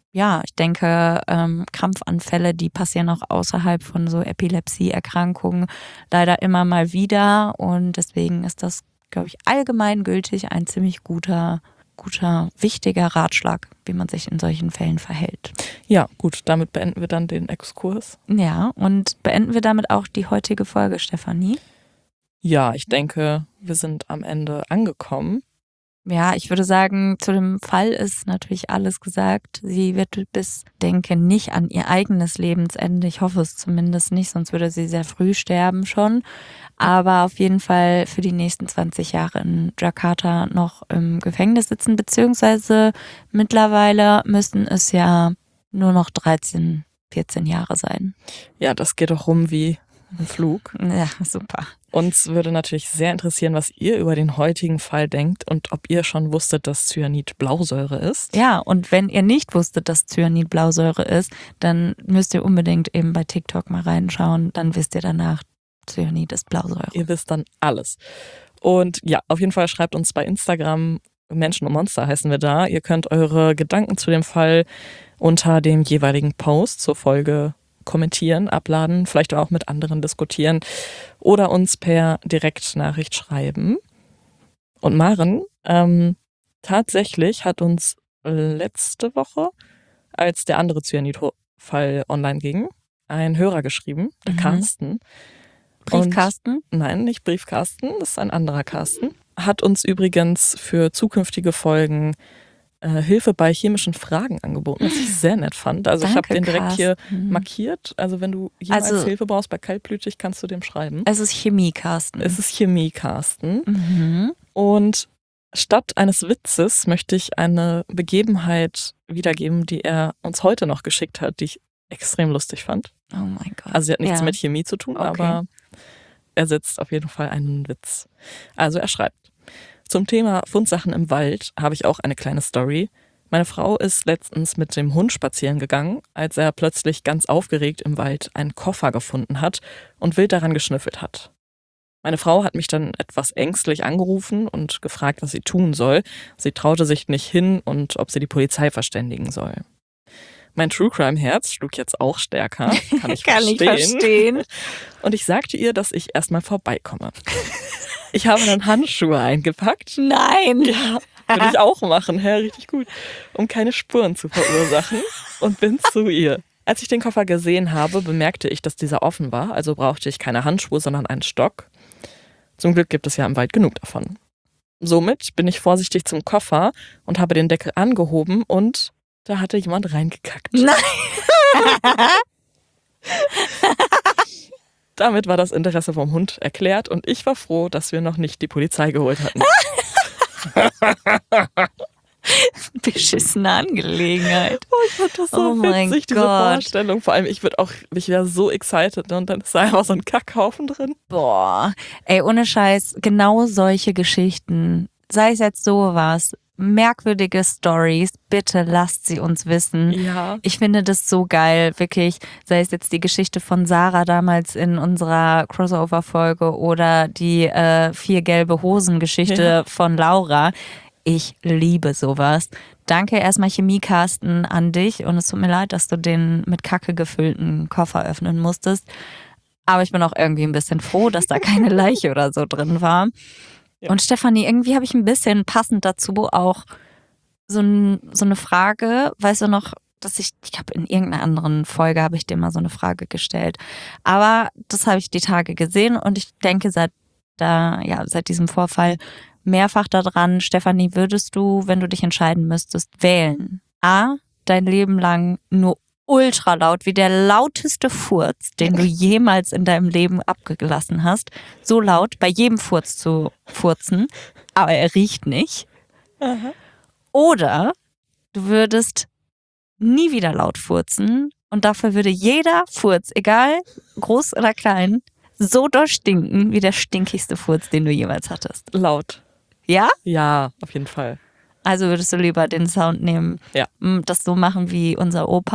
ja, ich denke, ähm, Krampfanfälle, die passieren auch außerhalb von so Epilepsieerkrankungen leider immer mal wieder. Und deswegen ist das, glaube ich, allgemeingültig ein ziemlich guter, guter, wichtiger Ratschlag, wie man sich in solchen Fällen verhält. Ja, gut, damit beenden wir dann den Exkurs. Ja, und beenden wir damit auch die heutige Folge, Stefanie? Ja, ich denke, wir sind am Ende angekommen. Ja, ich würde sagen, zu dem Fall ist natürlich alles gesagt. Sie wird bis, denke, nicht an ihr eigenes Lebensende. Ich hoffe es zumindest nicht, sonst würde sie sehr früh sterben schon. Aber auf jeden Fall für die nächsten zwanzig Jahre in Jakarta noch im Gefängnis sitzen. Beziehungsweise mittlerweile müssten es ja nur noch dreizehn, vierzehn Jahre sein. Ja, das geht doch rum wie ein Flug. Ja, super. Uns würde natürlich sehr interessieren, was ihr über den heutigen Fall denkt und ob ihr schon wusstet, dass Cyanid Blausäure ist. Ja, und wenn ihr nicht wusstet, dass Cyanid Blausäure ist, dann müsst ihr unbedingt eben bei TikTok mal reinschauen. Dann wisst ihr danach, Cyanid ist Blausäure. Ihr wisst dann alles. Und ja, auf jeden Fall schreibt uns bei Instagram, Menschen und Monster heißen wir da. Ihr könnt eure Gedanken zu dem Fall unter dem jeweiligen Post zur Folge kommentieren, abladen, vielleicht auch mit anderen diskutieren oder uns per Direktnachricht schreiben. Und Maren, ähm, tatsächlich hat uns letzte Woche, als der andere Cyanid-Fall online ging, ein Hörer geschrieben, der Mhm. Carsten. Briefkasten? Und, nein, nicht Briefkasten, das ist ein anderer Carsten. Hat uns übrigens für zukünftige Folgen äh, Hilfe bei chemischen Fragen angeboten, was ich sehr nett fand. Also ich habe Danke, den direkt hier Carsten. markiert. Also wenn du jemals Also- Hilfe brauchst bei Kaltblütig, kannst du dem schreiben. Es ist Chemie-Kasten. Es ist Chemie-Carsten. Mhm. Und statt eines Witzes möchte ich eine Begebenheit wiedergeben, die er uns heute noch geschickt hat, die ich extrem lustig fand. Oh mein Gott. Also sie hat nichts Ja. mit Chemie zu tun, Okay. aber er setzt auf jeden Fall einen Witz. Also er schreibt: Zum Thema Fundsachen im Wald habe ich auch eine kleine Story. Meine Frau ist letztens mit dem Hund spazieren gegangen, als er plötzlich ganz aufgeregt im Wald einen Koffer gefunden hat und wild daran geschnüffelt hat. Meine Frau hat mich dann etwas ängstlich angerufen und gefragt, was sie tun soll. Sie traute sich nicht hin und ob sie die Polizei verständigen soll. Mein True-Crime-Herz schlug jetzt auch stärker, kann ich Kann ich verstehen. verstehen. Und ich sagte ihr, dass ich erstmal vorbeikomme. Ich habe dann Handschuhe eingepackt. Nein. Ja, würde ich auch machen, hä? Richtig gut. Um keine Spuren zu verursachen und bin zu ihr. Als ich den Koffer gesehen habe, bemerkte ich, dass dieser offen war, also brauchte ich keine Handschuhe, sondern einen Stock. Zum Glück gibt es ja im Wald genug davon. Somit bin ich vorsichtig zum Koffer und habe den Deckel angehoben und da hatte jemand reingekackt. Nein. Damit war das Interesse vom Hund erklärt und ich war froh, dass wir noch nicht die Polizei geholt hatten. Beschissene Angelegenheit. Oh, ich fand das so Oh mein witzig, diese Gott. Vorstellung. Vor allem, ich würde auch, ich wäre so excited, ne? Und dann ist da einfach so ein Kackhaufen drin. Boah. Ey, ohne Scheiß, genau solche Geschichten, sei es jetzt sowas, merkwürdige Stories, bitte lasst sie uns wissen. Ja. Ich finde das so geil, wirklich, sei es jetzt die Geschichte von Sarah damals in unserer Crossover-Folge oder die äh, vier gelbe Hosen-Geschichte Ja. von Laura. Ich liebe sowas. Danke erstmal Chemie-Carsten an dich und es tut mir leid, dass du den mit Kacke gefüllten Koffer öffnen musstest. Aber ich bin auch irgendwie ein bisschen froh, dass da keine Leiche oder so drin war. Ja. Und Stefanie, irgendwie habe ich ein bisschen passend dazu auch so, ein, so eine Frage, weißt du noch, dass ich, ich glaube in irgendeiner anderen Folge habe ich dir mal so eine Frage gestellt. Aber das habe ich die Tage gesehen und ich denke seit da, ja, seit diesem Vorfall mehrfach daran, Stefanie, würdest du, wenn du dich entscheiden müsstest, wählen? A, dein Leben lang nur ultra laut, wie der lauteste Furz, den du jemals in deinem Leben abgelassen hast. So laut, bei jedem Furz zu furzen, aber er riecht nicht. Aha. Oder du würdest nie wieder laut furzen und dafür würde jeder Furz, egal groß oder klein, so doll stinken wie der stinkigste Furz, den du jemals hattest. Laut. Ja? Ja, auf jeden Fall. Also würdest du lieber den Sound nehmen, Ja. m, das so machen wie unser Opa?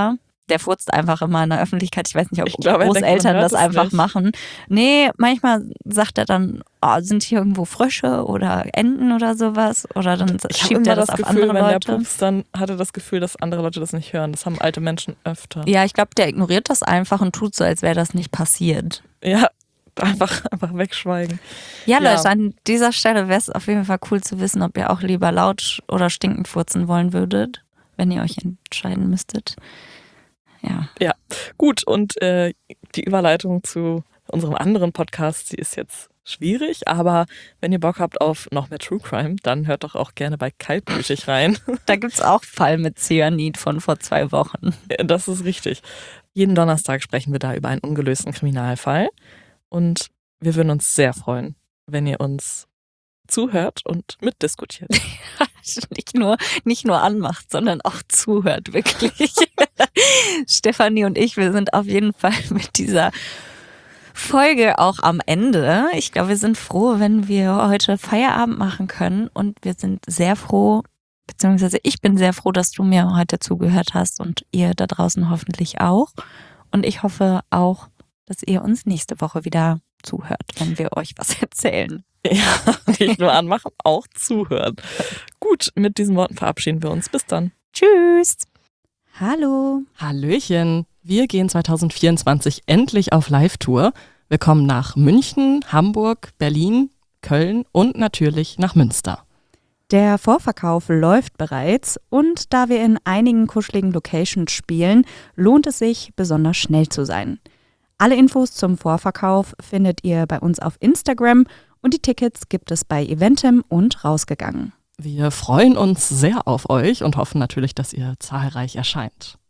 Der furzt einfach immer in der Öffentlichkeit. Ich weiß nicht, ob Ich glaube, er denkt, man Großeltern hört das es einfach nicht. machen. Nee, manchmal sagt er dann, oh, sind hier irgendwo Frösche oder Enten oder sowas? Oder dann Ich habe schiebt immer er das, das auf Gefühl, andere wenn der Leute. pupst, dann hat er das Gefühl, dass andere Leute das nicht hören. Das haben alte Menschen öfter. Ja, ich glaube, der ignoriert das einfach und tut so, als wäre das nicht passiert. Ja, einfach, einfach wegschweigen. Ja, Ja. Leute, an dieser Stelle wäre es auf jeden Fall cool zu wissen, ob ihr auch lieber laut oder stinkend furzen wollen würdet, wenn ihr euch entscheiden müsstet. Ja. Ja, gut. Und äh, die Überleitung zu unserem anderen Podcast, die ist jetzt schwierig, aber wenn ihr Bock habt auf noch mehr True Crime, dann hört doch auch gerne bei Kaltblütig rein. Da gibt es auch Fall mit Cyanid von vor zwei Wochen. Das ist richtig. Jeden Donnerstag sprechen wir da über einen ungelösten Kriminalfall und wir würden uns sehr freuen, wenn ihr uns zuhört und mitdiskutiert. Nicht nur, nicht nur anmacht, sondern auch zuhört, wirklich. Stefanie und ich, wir sind auf jeden Fall mit dieser Folge auch am Ende. Ich glaube, wir sind froh, wenn wir heute Feierabend machen können und wir sind sehr froh, beziehungsweise ich bin sehr froh, dass du mir heute zugehört hast und ihr da draußen hoffentlich auch. Und ich hoffe auch, dass ihr uns nächste Woche wieder zuhört, wenn wir euch was erzählen. Ja, nicht nur anmachen, auch zuhören. Gut, mit diesen Worten verabschieden wir uns. Bis dann. Tschüss. Hallo. Hallöchen. Wir gehen zwanzig vierundzwanzig endlich auf Live-Tour. Wir kommen nach München, Hamburg, Berlin, Köln und natürlich nach Münster. Der Vorverkauf läuft bereits und da wir in einigen kuscheligen Locations spielen, lohnt es sich, besonders schnell zu sein. Alle Infos zum Vorverkauf findet ihr bei uns auf Instagram und die Tickets gibt es bei Eventim und Rausgegangen. Wir freuen uns sehr auf euch und hoffen natürlich, dass ihr zahlreich erscheint.